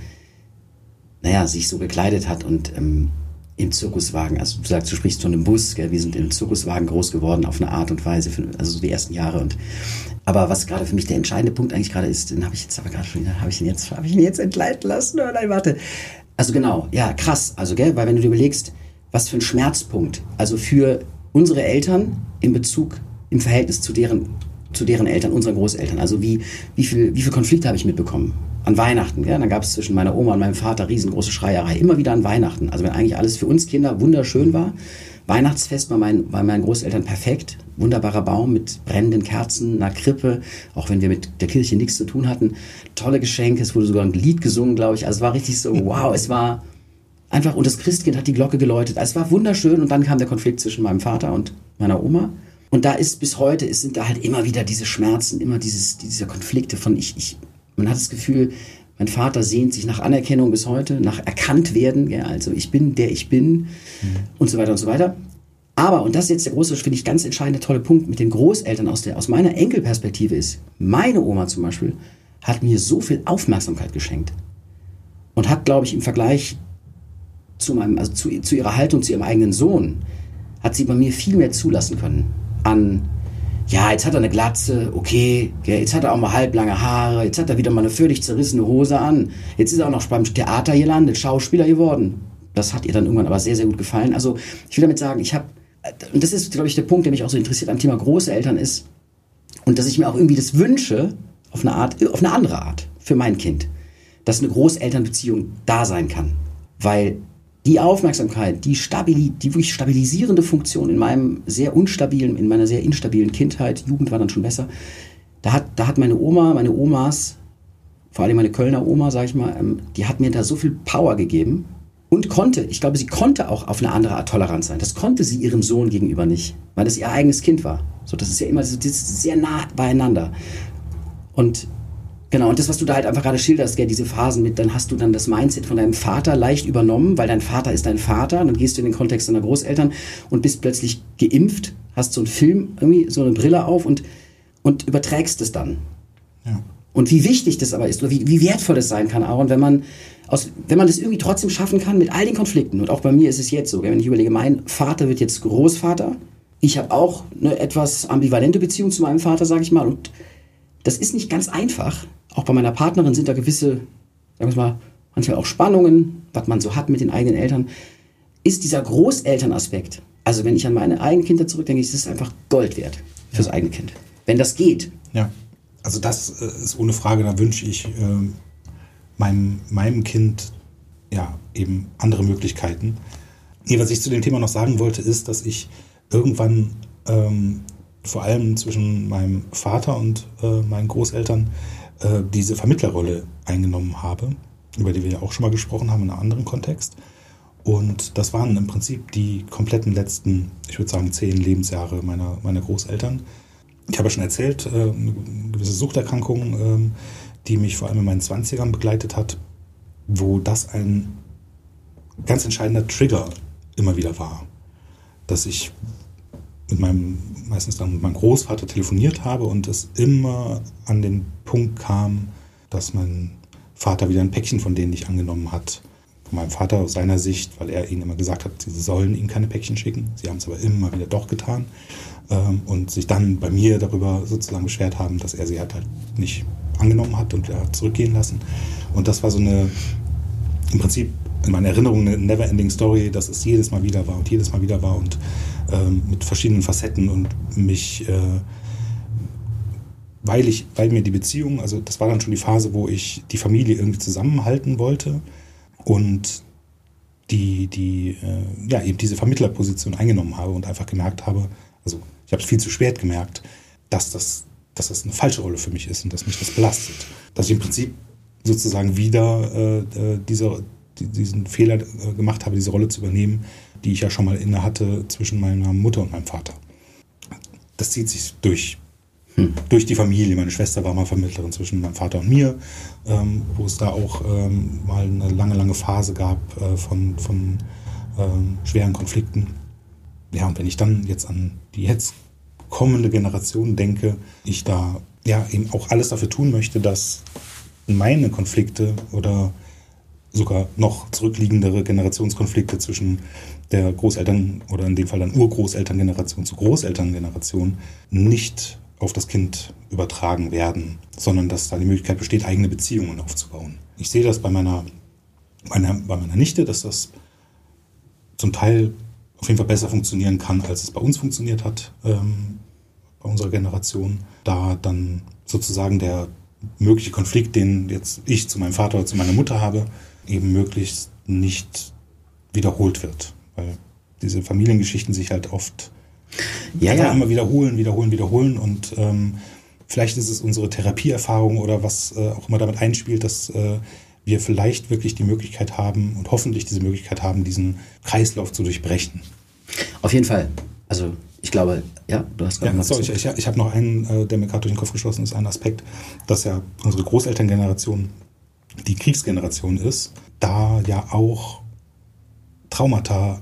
sich so gekleidet hat und im Zirkuswagen, also du sprichst von einem Bus, gell? Wir sind im Zirkuswagen groß geworden auf eine Art und Weise, also so die ersten Jahre. Aber was gerade für mich der entscheidende Punkt eigentlich gerade ist, den habe ich ihn jetzt entgleiten lassen? Oh nein, warte. Also genau, ja, krass. Also, gell, weil wenn du dir überlegst, was für ein Schmerzpunkt, also für unsere Eltern im Verhältnis zu deren Eltern, unseren Großeltern, also wie viel Konflikte habe ich mitbekommen? An Weihnachten, ja, dann gab es zwischen meiner Oma und meinem Vater riesengroße Schreierei, immer wieder an Weihnachten. Also wenn eigentlich alles für uns Kinder wunderschön war, Weihnachtsfest bei meinen Großeltern perfekt, wunderbarer Baum mit brennenden Kerzen, einer Krippe, auch wenn wir mit der Kirche nichts zu tun hatten, tolle Geschenke, es wurde sogar ein Lied gesungen, glaube ich, also es war richtig so, wow, es war einfach, und das Christkind hat die Glocke geläutet, also es war wunderschön und dann kam der Konflikt zwischen meinem Vater und meiner Oma und da ist bis heute, sind da halt immer wieder diese Schmerzen, immer diese Konflikte von man hat das Gefühl, mein Vater sehnt sich nach Anerkennung bis heute, nach erkannt werden, ja, also ich bin, der ich bin und so weiter und so weiter. Aber, und das ist jetzt der große, finde ich, ganz entscheidende, tolle Punkt mit den Großeltern aus meiner Enkelperspektive ist, meine Oma zum Beispiel hat mir so viel Aufmerksamkeit geschenkt und hat, glaube ich, im Vergleich zu ihrer Haltung zu ihrem eigenen Sohn, hat sie bei mir viel mehr zulassen können an, ja, jetzt hat er eine Glatze, okay, jetzt hat er auch mal halblange Haare, jetzt hat er wieder mal eine völlig zerrissene Hose an, jetzt ist er auch noch beim Theater gelandet, Schauspieler geworden. Das hat ihr dann irgendwann aber sehr, sehr gut gefallen. Also ich will damit sagen, und das ist, glaube ich, der Punkt, der mich auch so interessiert am Thema Großeltern ist, und dass ich mir auch irgendwie das wünsche, auf eine andere Art, für mein Kind, dass eine Großelternbeziehung da sein kann. Weil die Aufmerksamkeit, die wirklich stabilisierende Funktion in meiner sehr instabilen Kindheit, Jugend war dann schon besser, da hat meine Omas, vor allem meine Kölner Oma, sag ich mal, die hat mir da so viel Power gegeben und ich glaube, sie konnte auch auf eine andere Art tolerant sein. Das konnte sie ihrem Sohn gegenüber nicht, weil das ihr eigenes Kind war. So, das ist ja immer das ist sehr nah beieinander. Und genau, und das, was du da halt einfach gerade schilderst, gell, diese Phasen mit, dann hast du dann das Mindset von deinem Vater leicht übernommen, weil dein Vater ist dein Vater, dann gehst du in den Kontext deiner Großeltern und bist plötzlich geimpft, hast so einen Film, irgendwie so eine Brille auf und überträgst es dann. Ja. Und wie wichtig das aber ist, oder wie wertvoll das sein kann, Aaron, wenn man das irgendwie trotzdem schaffen kann mit all den Konflikten. Und auch bei mir ist es jetzt so, wenn ich überlege, mein Vater wird jetzt Großvater, ich habe auch eine etwas ambivalente Beziehung zu meinem Vater, sage ich mal, und das ist nicht ganz einfach. Auch bei meiner Partnerin sind da gewisse, sagen wir mal, manchmal auch Spannungen, was man so hat mit den eigenen Eltern. Ist dieser Großelternaspekt, also wenn ich an meine eigenen Kinder zurückdenke, ist es einfach Gold wert fürs eigene Kind. Wenn das geht. Ja, also das ist ohne Frage, da wünsche ich meinem Kind ja eben andere Möglichkeiten. Nee, was ich zu dem Thema noch sagen wollte, ist, dass ich irgendwann vor allem zwischen meinem Vater und meinen Großeltern diese Vermittlerrolle eingenommen habe, über die wir ja auch schon mal gesprochen haben in einem anderen Kontext. Und das waren im Prinzip die kompletten letzten, ich würde sagen, 10 Lebensjahre meiner Großeltern. Ich habe ja schon erzählt, eine gewisse Suchterkrankung, die mich vor allem in meinen 20ern begleitet hat, wo das ein ganz entscheidender Trigger immer wieder war. Dass ich meistens dann mit meinem Großvater telefoniert habe und es immer an den Punkt kam, dass mein Vater wieder ein Päckchen von denen nicht angenommen hat. Von meinem Vater aus seiner Sicht, weil er ihnen immer gesagt hat, sie sollen ihm keine Päckchen schicken. Sie haben es aber immer wieder doch getan. Und sich dann bei mir darüber sozusagen beschwert haben, dass er sie halt nicht angenommen hat und wieder zurückgehen lassen. Und das war so im Prinzip in meiner Erinnerung eine never-ending Story, dass es jedes Mal wieder war und mit verschiedenen Facetten und mich, weil mir die Beziehung, also das war dann schon die Phase, wo ich die Familie irgendwie zusammenhalten wollte und eben diese Vermittlerposition eingenommen habe und einfach gemerkt habe, also ich habe es viel zu spät gemerkt, dass das eine falsche Rolle für mich ist und dass mich das belastet. Dass ich im Prinzip sozusagen wieder diesen Fehler gemacht habe, diese Rolle zu übernehmen, die ich ja schon mal inne hatte zwischen meiner Mutter und meinem Vater. Das zieht sich durch die Familie. Meine Schwester war mal Vermittlerin zwischen meinem Vater und mir, wo es da auch mal eine lange Phase gab von schweren Konflikten. Ja, und wenn ich dann jetzt an die jetzt kommende Generation denke, ich da ja eben auch alles dafür tun möchte, dass meine Konflikte oder sogar noch zurückliegendere Generationskonflikte zwischen der Großeltern- oder in dem Fall dann Urgroßelterngeneration zu Großelterngeneration nicht auf das Kind übertragen werden, sondern dass da die Möglichkeit besteht, eigene Beziehungen aufzubauen. Ich sehe das bei meiner Nichte, dass das zum Teil auf jeden Fall besser funktionieren kann, als es bei uns funktioniert hat, bei unserer Generation. Da dann sozusagen der mögliche Konflikt, den jetzt ich zu meinem Vater oder zu meiner Mutter habe, eben möglichst nicht wiederholt wird. Weil diese Familiengeschichten sich halt oft immer wiederholen und vielleicht ist es unsere Therapieerfahrung oder was auch immer damit einspielt, dass wir vielleicht wirklich die Möglichkeit haben und hoffentlich diese Möglichkeit haben, diesen Kreislauf zu durchbrechen. Auf jeden Fall. Also ich glaube, ja, du hast gerade ich habe noch einen, der mir gerade durch den Kopf geschossen ist, einen Aspekt, dass ja unsere Großelterngeneration die Kriegsgeneration ist, da ja auch Traumata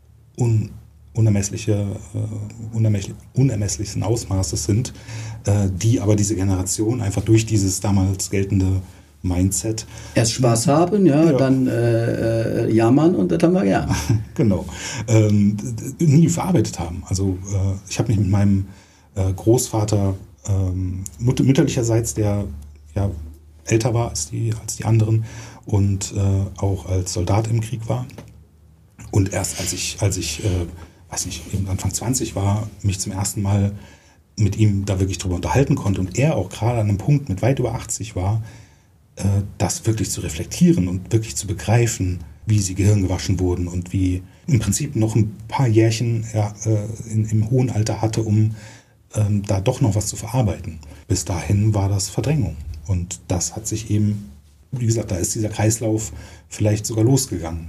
unermesslichen Ausmaßes sind, die aber diese Generation einfach durch dieses damals geltende Mindset. Erst Spaß haben, dann jammern und das haben wir gern. Genau. Nie verarbeitet haben. Also ich habe mich mit meinem Großvater mütterlicherseits, der ja älter war als die anderen und auch als Soldat im Krieg war. Und erst als ich weiß nicht, eben Anfang 20 war, mich zum ersten Mal mit ihm da wirklich drüber unterhalten konnte und er auch gerade an einem Punkt mit weit über 80 war, das wirklich zu reflektieren und wirklich zu begreifen, wie sie gehirngewaschen wurden und wie im Prinzip noch ein paar Jährchen im hohen Alter hatte, um da doch noch was zu verarbeiten. Bis dahin war das Verdrängung. Und das hat sich eben, wie gesagt, da ist dieser Kreislauf vielleicht sogar losgegangen.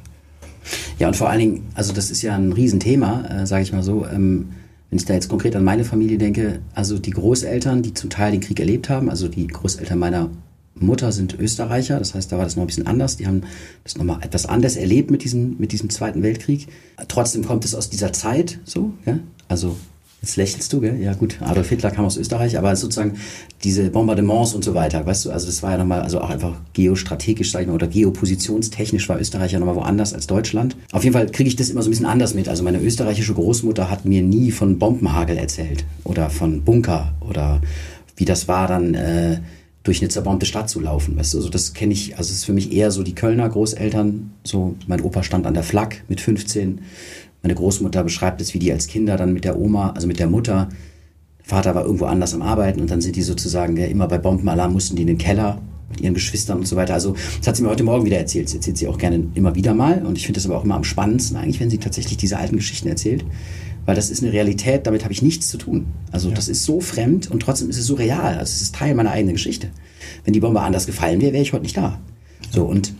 Ja, und vor allen Dingen, also das ist ja ein Riesenthema, sage ich mal so. Wenn ich da jetzt konkret an meine Familie denke, also die Großeltern, die zum Teil den Krieg erlebt haben, also die Großeltern meiner Mutter sind Österreicher, das heißt, da war das noch ein bisschen anders. Die haben das nochmal etwas anders erlebt mit diesem Zweiten Weltkrieg. Trotzdem kommt es aus dieser Zeit so, ja, also jetzt lächelst du, gell? Ja gut, Adolf Hitler kam aus Österreich, aber sozusagen diese Bombardements und so weiter, weißt du, also das war ja nochmal, also auch einfach geostrategisch, sag ich mal, oder geopositionstechnisch war Österreich ja nochmal woanders als Deutschland. Auf jeden Fall kriege ich das immer so ein bisschen anders mit. Also meine österreichische Großmutter hat mir nie von Bombenhagel erzählt oder von Bunker oder wie das war dann durch eine zerbombte Stadt zu laufen, weißt du, also das kenne ich, also es ist für mich eher so die Kölner Großeltern, so mein Opa stand an der Flak mit 15, meine Großmutter beschreibt es, wie die als Kinder dann mit der Oma, also mit der Mutter, Vater war irgendwo anders am Arbeiten und dann sind die sozusagen, ja, immer bei Bombenalarm mussten die in den Keller mit ihren Geschwistern und so weiter, also das hat sie mir heute Morgen wieder erzählt, das erzählt sie auch gerne immer wieder mal und ich finde das aber auch immer am spannendsten eigentlich, wenn sie tatsächlich diese alten Geschichten erzählt, weil das ist eine Realität, damit habe ich nichts zu tun. Also das ist so fremd und trotzdem ist es so real. Also es ist Teil meiner eigenen Geschichte. Wenn die Bombe anders gefallen wäre, wäre ich heute nicht da. So und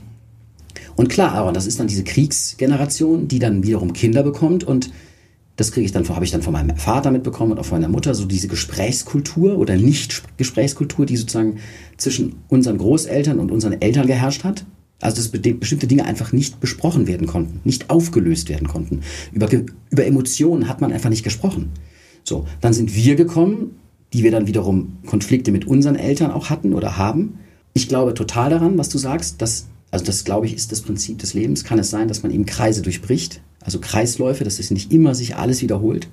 klar, aber das ist dann diese Kriegsgeneration, die dann wiederum Kinder bekommt und das habe ich dann von meinem Vater mitbekommen und auch von meiner Mutter, so diese Gesprächskultur oder Nicht-Gesprächskultur, die sozusagen zwischen unseren Großeltern und unseren Eltern geherrscht hat. Also dass bestimmte Dinge einfach nicht besprochen werden konnten, nicht aufgelöst werden konnten. Über Emotionen hat man einfach nicht gesprochen. So, dann sind wir gekommen, die wir dann wiederum Konflikte mit unseren Eltern auch hatten oder haben. Ich glaube total daran, was du sagst. Das glaube ich, ist das Prinzip des Lebens. Kann es sein, dass man eben Kreise durchbricht, also Kreisläufe, dass es nicht immer sich alles wiederholt.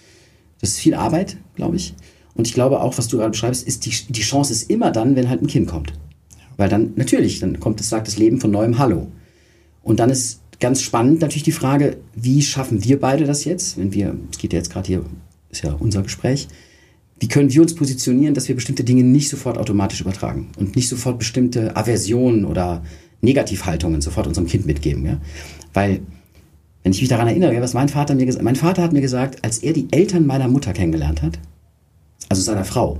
Das ist viel Arbeit, glaube ich. Und ich glaube auch, was du gerade beschreibst, ist die Chance ist immer dann, wenn halt ein Kind kommt. Weil dann, natürlich, dann sagt das Leben von neuem Hallo. Und dann ist ganz spannend natürlich die Frage, wie schaffen wir beide das jetzt? Es geht ja jetzt gerade hier, ist ja unser Gespräch, wie können wir uns positionieren, dass wir bestimmte Dinge nicht sofort automatisch übertragen und nicht sofort bestimmte Aversionen oder Negativhaltungen sofort unserem Kind mitgeben. Ja? Weil, wenn ich mich daran erinnere, was mein Vater hat mir gesagt, als er die Eltern meiner Mutter kennengelernt hat, also seiner Frau,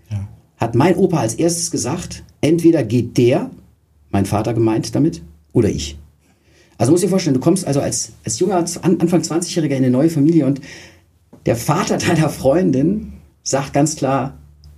hat mein Opa als erstes gesagt, entweder geht der, mein Vater gemeint damit, oder ich. Also musst dir vorstellen, du kommst also als junger, Anfang 20-Jähriger in eine neue Familie und der Vater deiner Freundin sagt ganz klar,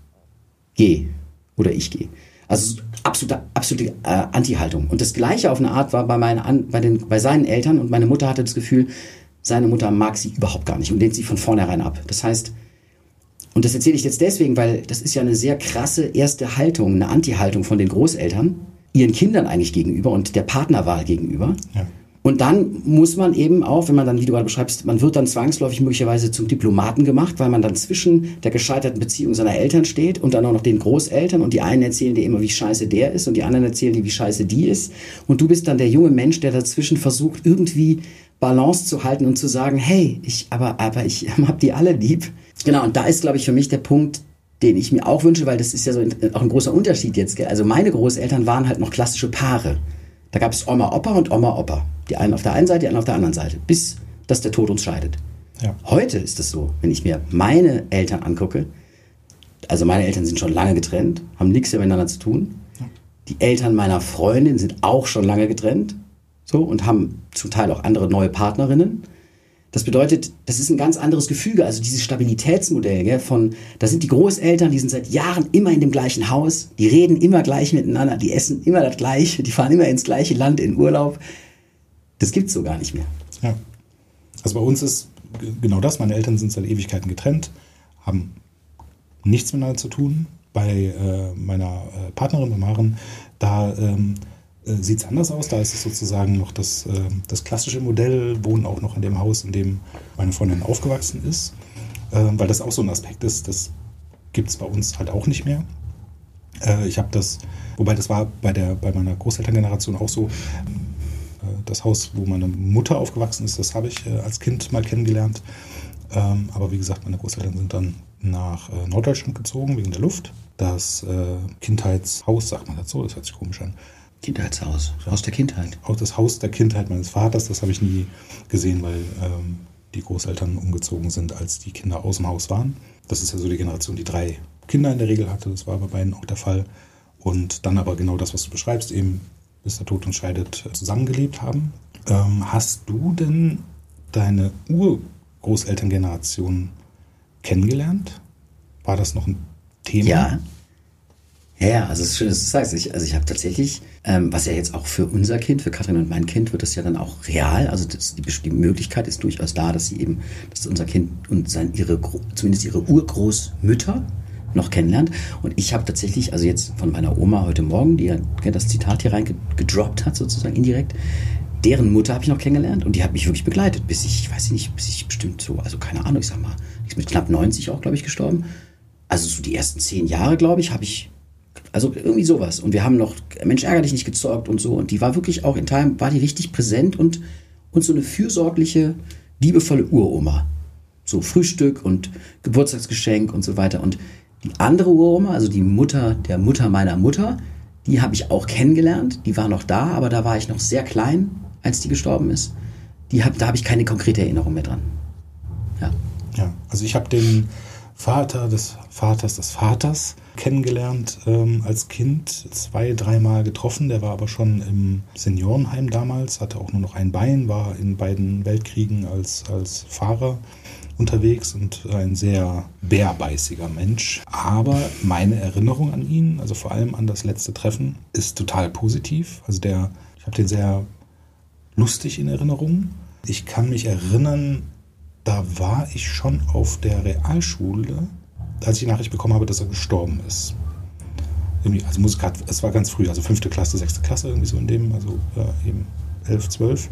geh oder ich gehe. Also absolute Anti-Haltung. Und das Gleiche auf eine Art war bei seinen Eltern und meine Mutter hatte das Gefühl, seine Mutter mag sie überhaupt gar nicht und lehnt sie von vornherein ab. Das heißt, Und das erzähle ich jetzt deswegen, weil das ist ja eine sehr krasse erste Haltung, eine Anti-Haltung von den Großeltern, ihren Kindern eigentlich gegenüber und der Partnerwahl gegenüber. Ja. Und dann muss man eben auch, wenn man dann, wie du gerade beschreibst, man wird dann zwangsläufig möglicherweise zum Diplomaten gemacht, weil man dann zwischen der gescheiterten Beziehung seiner Eltern steht und dann auch noch den Großeltern und die einen erzählen dir immer, wie scheiße der ist und die anderen erzählen dir, wie scheiße die ist. Und du bist dann der junge Mensch, der dazwischen versucht, irgendwie Balance zu halten und zu sagen, hey, ich hab die alle lieb. Genau, und da ist, glaube ich, für mich der Punkt, den ich mir auch wünsche, weil das ist ja so auch ein großer Unterschied jetzt. Gell? Also meine Großeltern waren halt noch klassische Paare. Da gab es Oma, Opa und Oma, Opa. Die einen auf der einen Seite, die anderen auf der anderen Seite. Bis dass der Tod uns scheidet. Ja. Heute ist es so, wenn ich mir meine Eltern angucke, also meine Eltern sind schon lange getrennt, haben nichts mehr miteinander zu tun. Ja. Die Eltern meiner Freundin sind auch schon lange getrennt. So, und haben zum Teil auch andere neue Partnerinnen. Das bedeutet, das ist ein ganz anderes Gefüge, also dieses Stabilitätsmodell, gell, da sind die Großeltern, die sind seit Jahren immer in dem gleichen Haus, die reden immer gleich miteinander, die essen immer das Gleiche, die fahren immer ins gleiche Land in Urlaub. Das gibt's so gar nicht mehr. Ja, also bei uns ist genau das, meine Eltern sind seit Ewigkeiten getrennt, haben nichts miteinander zu tun. Bei meiner Partnerin, bei Maren, da sieht es anders aus. Da ist es sozusagen noch das klassische Modell, wohnen auch noch in dem Haus, in dem meine Freundin aufgewachsen ist. Weil das auch so ein Aspekt ist, das gibt es bei uns halt auch nicht mehr. Ich habe das, wobei das war bei meiner Großelterngeneration auch so, das Haus, wo meine Mutter aufgewachsen ist, das habe ich als Kind mal kennengelernt. Aber wie gesagt, meine Großeltern sind dann nach Norddeutschland gezogen, wegen der Luft. Das Kindheitshaus, sagt man dazu, das hört sich komisch an. Kindheitshaus, Haus der Kindheit. Auch das Haus der Kindheit meines Vaters, das habe ich nie gesehen, weil die Großeltern umgezogen sind, als die Kinder aus dem Haus waren. Das ist ja so die Generation, die 3 Kinder in der Regel hatte, das war bei beiden auch der Fall. Und dann aber genau das, was du beschreibst, eben bis der Tod uns scheidet, zusammengelebt haben. Hast du denn deine Urgroßelterngeneration kennengelernt? War das noch ein Thema? Ja, also es ist schön, dass du sagst. Ich habe tatsächlich, was ja jetzt auch für unser Kind, für Katrin und mein Kind, wird das ja dann auch real. Also die Möglichkeit ist durchaus da, dass unser Kind und zumindest ihre Urgroßmütter noch kennenlernt. Und ich habe tatsächlich, also jetzt von meiner Oma heute Morgen, die ja das Zitat hier reingedroppt hat, sozusagen indirekt, deren Mutter habe ich noch kennengelernt und die hat mich wirklich begleitet, bis ich bestimmt so, also keine Ahnung, ich sag mal, die ist mit knapp 90 auch, glaube ich, gestorben. Also so die ersten 10 Jahre, glaube ich, also irgendwie sowas. Und wir haben noch Mensch, ärger dich nicht gezeugt und so. Und die war wirklich auch in Teilen, war die richtig präsent und so eine fürsorgliche, liebevolle Uroma. So Frühstück und Geburtstagsgeschenk und so weiter. Und die andere Uroma, also die Mutter der Mutter meiner Mutter, die habe ich auch kennengelernt. Die war noch da, aber da war ich noch sehr klein, als die gestorben ist. Da habe ich keine konkrete Erinnerung mehr dran. Ja, also ich habe den Vater des Vaters kennengelernt als Kind, 2-3 Mal getroffen. Der war aber schon im Seniorenheim damals, hatte auch nur noch ein Bein, war in beiden Weltkriegen als Fahrer unterwegs und ein sehr bärbeißiger Mensch. Aber meine Erinnerung an ihn, also vor allem an das letzte Treffen, ist total positiv. Also ich habe den sehr lustig in Erinnerung. Ich kann mich erinnern, da war ich schon auf der Realschule, als ich die Nachricht bekommen habe, dass er gestorben ist. Also es war ganz früh, also 5. Klasse, 6. Klasse, irgendwie so in dem, also eben 11, 12.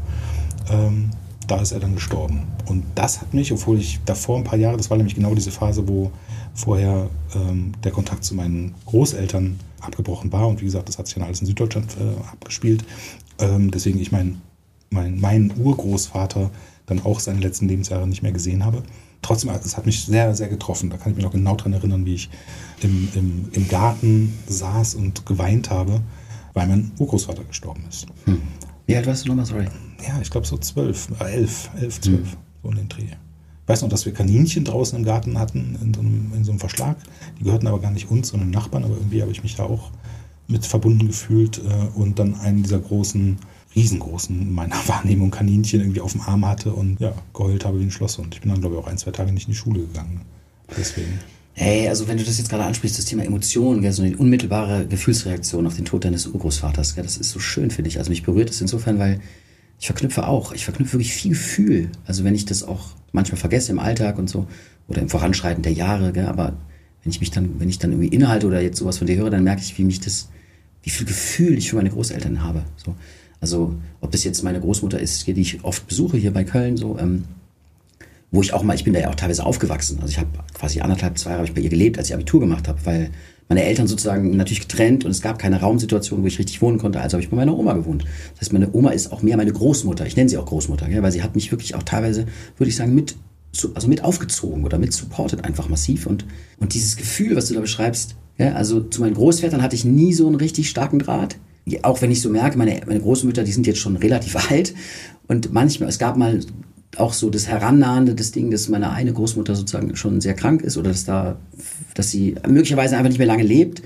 Da ist er dann gestorben. Und das hat mich, obwohl ich davor ein paar Jahre, das war nämlich genau diese Phase, wo vorher der Kontakt zu meinen Großeltern abgebrochen war. Und wie gesagt, das hat sich dann alles in Süddeutschland abgespielt. Deswegen ich meinen Urgroßvater dann auch seine letzten Lebensjahre nicht mehr gesehen habe. Trotzdem, es hat mich sehr, sehr getroffen. Da kann ich mich noch genau dran erinnern, wie ich im Garten saß und geweint habe, weil mein Urgroßvater gestorben ist. Wie alt warst du nochmal, sorry? Ja, ich glaube so 11, 12, so in den Dreh. Ich weiß noch, dass wir Kaninchen draußen im Garten hatten, in so einem Verschlag. Die gehörten aber gar nicht uns, sondern Nachbarn, aber irgendwie habe ich mich da auch mit verbunden gefühlt und dann einen dieser riesengroßen, in meiner Wahrnehmung, Kaninchen irgendwie auf dem Arm hatte und ja, geheult habe wie ein Schlosshund. Ich bin dann, glaube ich, auch 1-2 Tage nicht in die Schule gegangen. Deswegen. Hey, also wenn du das jetzt gerade ansprichst, das Thema Emotionen, gell, so eine unmittelbare Gefühlsreaktion auf den Tod deines Urgroßvaters, gell, das ist so schön für dich. Also mich berührt es insofern, weil Ich verknüpfe wirklich viel Gefühl. Also wenn ich das auch manchmal vergesse im Alltag und so oder im Voranschreiten der Jahre, gell? Aber wenn ich dann irgendwie innehalte oder jetzt sowas von dir höre, dann merke ich, wie viel Gefühl ich für meine Großeltern habe. So. Also ob das jetzt meine Großmutter ist, die ich oft besuche hier bei Köln, so, wo ich bin da ja auch teilweise aufgewachsen. Also ich habe quasi 1,5, 2 Jahre habe ich bei ihr gelebt, als ich Abitur gemacht habe, weil meine Eltern sozusagen natürlich getrennt und es gab keine Raumsituation, wo ich richtig wohnen konnte, also habe ich bei meiner Oma gewohnt. Das heißt, meine Oma ist auch mehr meine Großmutter. Ich nenne sie auch Großmutter, gell, weil sie hat mich wirklich auch teilweise, würde ich sagen, mit aufgezogen oder mit supportet einfach massiv. Und dieses Gefühl, was du da beschreibst, ja, also zu meinen Großvätern hatte ich nie so einen richtig starken Draht. Auch wenn ich so merke, meine Großmütter, die sind jetzt schon relativ alt und manchmal, es gab mal auch so das Herannahende, das Ding, dass meine eine Großmutter sozusagen schon sehr krank ist oder dass sie möglicherweise einfach nicht mehr lange lebt.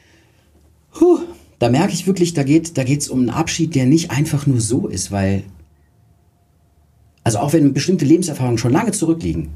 Da merke ich wirklich, da geht's um einen Abschied, der nicht einfach nur so ist, weil, also auch wenn bestimmte Lebenserfahrungen schon lange zurückliegen,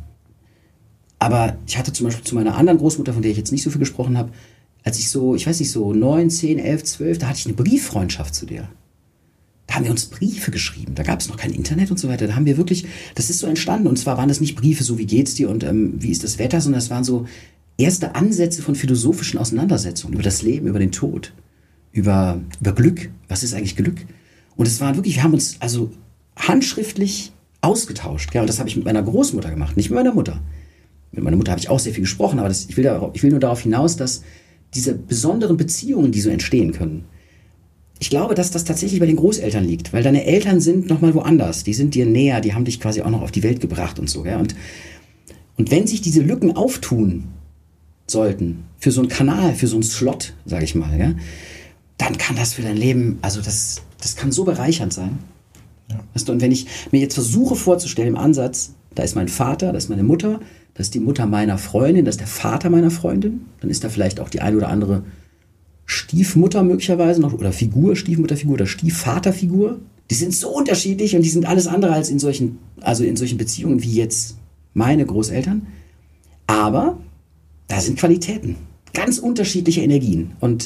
aber ich hatte zum Beispiel zu meiner anderen Großmutter, von der ich jetzt nicht so viel gesprochen habe, als ich so, ich weiß nicht, so 9, 10, 11, 12, da hatte ich eine Brieffreundschaft zu der. Da haben wir uns Briefe geschrieben. Da gab es noch kein Internet und so weiter. Da haben wir wirklich, das ist so entstanden. Und zwar waren das nicht Briefe, so wie geht's dir und wie ist das Wetter, sondern es waren so erste Ansätze von philosophischen Auseinandersetzungen über das Leben, über den Tod, über Glück. Was ist eigentlich Glück? Und es waren wirklich, wir haben uns also handschriftlich ausgetauscht. Gell? Und das habe ich mit meiner Großmutter gemacht, nicht mit meiner Mutter. Mit meiner Mutter habe ich auch sehr viel gesprochen, aber ich will nur darauf hinaus, dass diese besonderen Beziehungen, die so entstehen können, ich glaube, dass das tatsächlich bei den Großeltern liegt, weil deine Eltern sind nochmal woanders, die sind dir näher, die haben dich quasi auch noch auf die Welt gebracht und so. Ja? Und wenn sich diese Lücken auftun sollten, für so einen Kanal, für so einen Slot, sage ich mal, ja, dann kann das für dein Leben, also das kann so bereichernd sein. Ja. Weißt du, und wenn ich mir jetzt versuche vorzustellen im Ansatz, da ist mein Vater, da ist meine Mutter, das ist die Mutter meiner Freundin, das ist der Vater meiner Freundin, dann ist da vielleicht auch die eine oder andere Stiefmutter möglicherweise noch oder Stiefmutterfigur oder Stiefvaterfigur. Die sind so unterschiedlich und die sind alles andere als in solchen Beziehungen wie jetzt meine Großeltern. Aber da sind Qualitäten, ganz unterschiedliche Energien. Und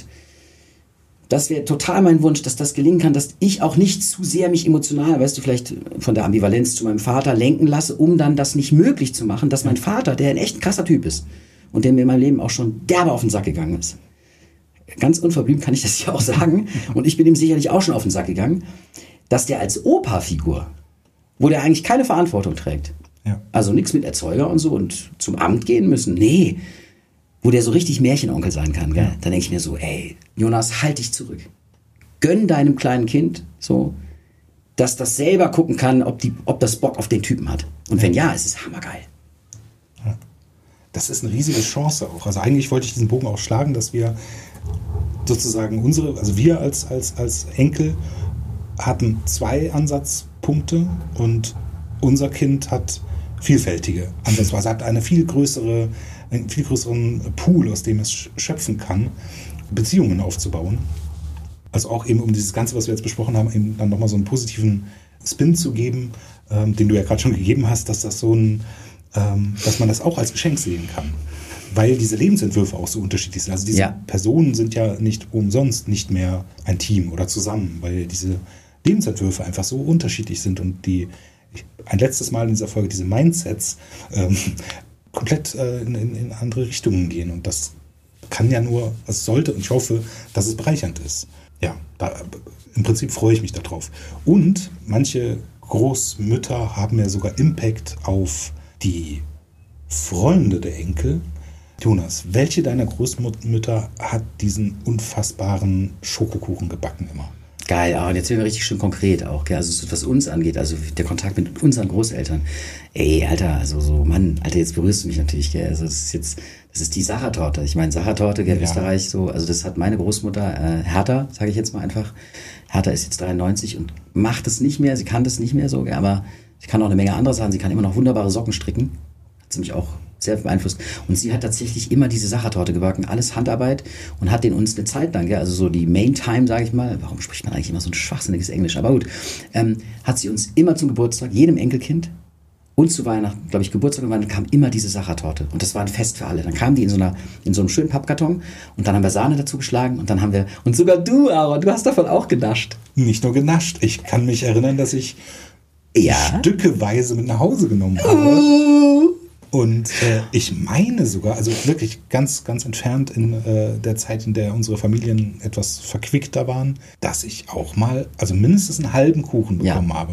das wäre total mein Wunsch, dass das gelingen kann, dass ich auch nicht zu sehr mich emotional, weißt du, vielleicht von der Ambivalenz zu meinem Vater lenken lasse, um dann das nicht möglich zu machen, dass mein Vater, der ein echt krasser Typ ist und der mir in meinem Leben auch schon derbe auf den Sack gegangen ist, ganz unverblümt kann ich das ja auch sagen, und ich bin ihm sicherlich auch schon auf den Sack gegangen, dass der als Opa-Figur, wo der eigentlich keine Verantwortung trägt, ja. Also nichts mit Erzeuger und so und zum Amt gehen müssen, nee, wo der so richtig Märchenonkel sein kann, gell? Ja. Dann denke ich mir so, ey, Jonas, halt dich zurück. Gönn deinem kleinen Kind so, dass das selber gucken kann, ob das Bock auf den Typen hat. Und wenn ja, es ist hammergeil. Ja. Das ist eine riesige Chance auch. Also eigentlich wollte ich diesen Bogen auch schlagen, dass wir sozusagen wir als Enkel hatten 2 Ansatzpunkte und unser Kind hat vielfältige Ansatzweise, hat einen viel größeren Pool, aus dem es schöpfen kann, Beziehungen aufzubauen. Also auch eben um dieses Ganze, was wir jetzt besprochen haben, eben dann nochmal so einen positiven Spin zu geben, den du ja gerade schon gegeben hast, dass das dass man das auch als Geschenk sehen kann. Weil diese Lebensentwürfe auch so unterschiedlich sind. Also diese Personen sind ja nicht umsonst nicht mehr ein Team oder zusammen, weil diese Lebensentwürfe einfach so unterschiedlich sind und ein letztes Mal in dieser Folge diese Mindsets komplett in andere Richtungen gehen. Und das kann ja nur, es sollte, und ich hoffe, dass es bereichernd ist. Ja, im Prinzip freue ich mich darauf. Und manche Großmütter haben ja sogar Impact auf die Freunde der Enkel. Jonas, welche deiner Großmütter hat diesen unfassbaren Schokokuchen gebacken immer? Geil, und jetzt werden wir richtig schön konkret auch, gell? Also was uns angeht, also der Kontakt mit unseren Großeltern. Ey, Alter, Alter, jetzt berührst du mich natürlich, gell? Also das ist die Sachertorte. Ich meine, Sachertorte, gell, Österreich, so, also das hat meine Großmutter, Hertha, sage ich jetzt mal einfach. Hertha ist jetzt 93 und macht es nicht mehr, sie kann das nicht mehr so, gell? Aber sie kann auch eine Menge andere Sachen, sie kann immer noch wunderbare Socken stricken. Hat sie mich auch sehr beeinflusst. Und sie hat tatsächlich immer diese Sachertorte gebacken, alles Handarbeit, und hat den uns eine Zeit lang, ja, also so die Main Time, sage ich mal, warum spricht man eigentlich immer so ein schwachsinniges Englisch, aber gut, hat sie uns immer zum Geburtstag, jedem Enkelkind, Und zu Weihnachten, glaube ich, Geburtstag und Weihnachten kam immer diese Sachertorte. Und das war ein Fest für alle. Dann kamen die in so einem schönen Pappkarton und dann haben wir Sahne dazu geschlagen und dann haben wir, und sogar du, Aaron, du hast davon auch genascht. Nicht nur genascht. Ich kann mich erinnern, dass ich stückeweise mit nach Hause genommen habe. Und ich meine sogar, also wirklich ganz, ganz entfernt in der Zeit, in der unsere Familien etwas verquickter waren, dass ich auch mal, also mindestens einen halben Kuchen bekommen habe.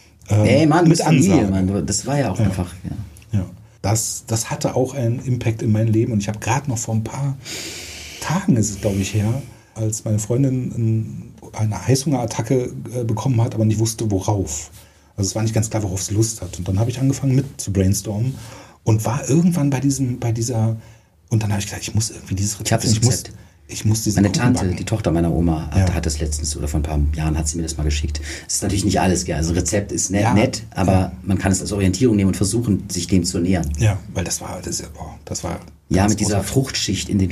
Mann, mit Ansage. Mann, das war ja auch einfach. Ja. Das hatte auch einen Impact in mein Leben und ich habe gerade noch vor ein paar Tagen, ist es glaube ich her, als meine Freundin eine Heißhungerattacke bekommen hat, aber nicht wusste, worauf. Also es war nicht ganz klar, worauf sie Lust hat. Und dann habe ich angefangen mit zu brainstormen und war irgendwann bei dieser, und dann habe ich gedacht, ich muss irgendwie dieses Rezept. Ich habe das Rezept. Ich muss diesen Meine Tante, die Tochter meiner Oma, hat das letztens oder vor ein paar Jahren hat sie mir das mal geschickt. Das ist natürlich nicht alles, also ein Rezept ist nett, aber man kann es als Orientierung nehmen und versuchen, sich dem zu nähern. Ja, weil das war ja, mit dieser Fruchtschicht in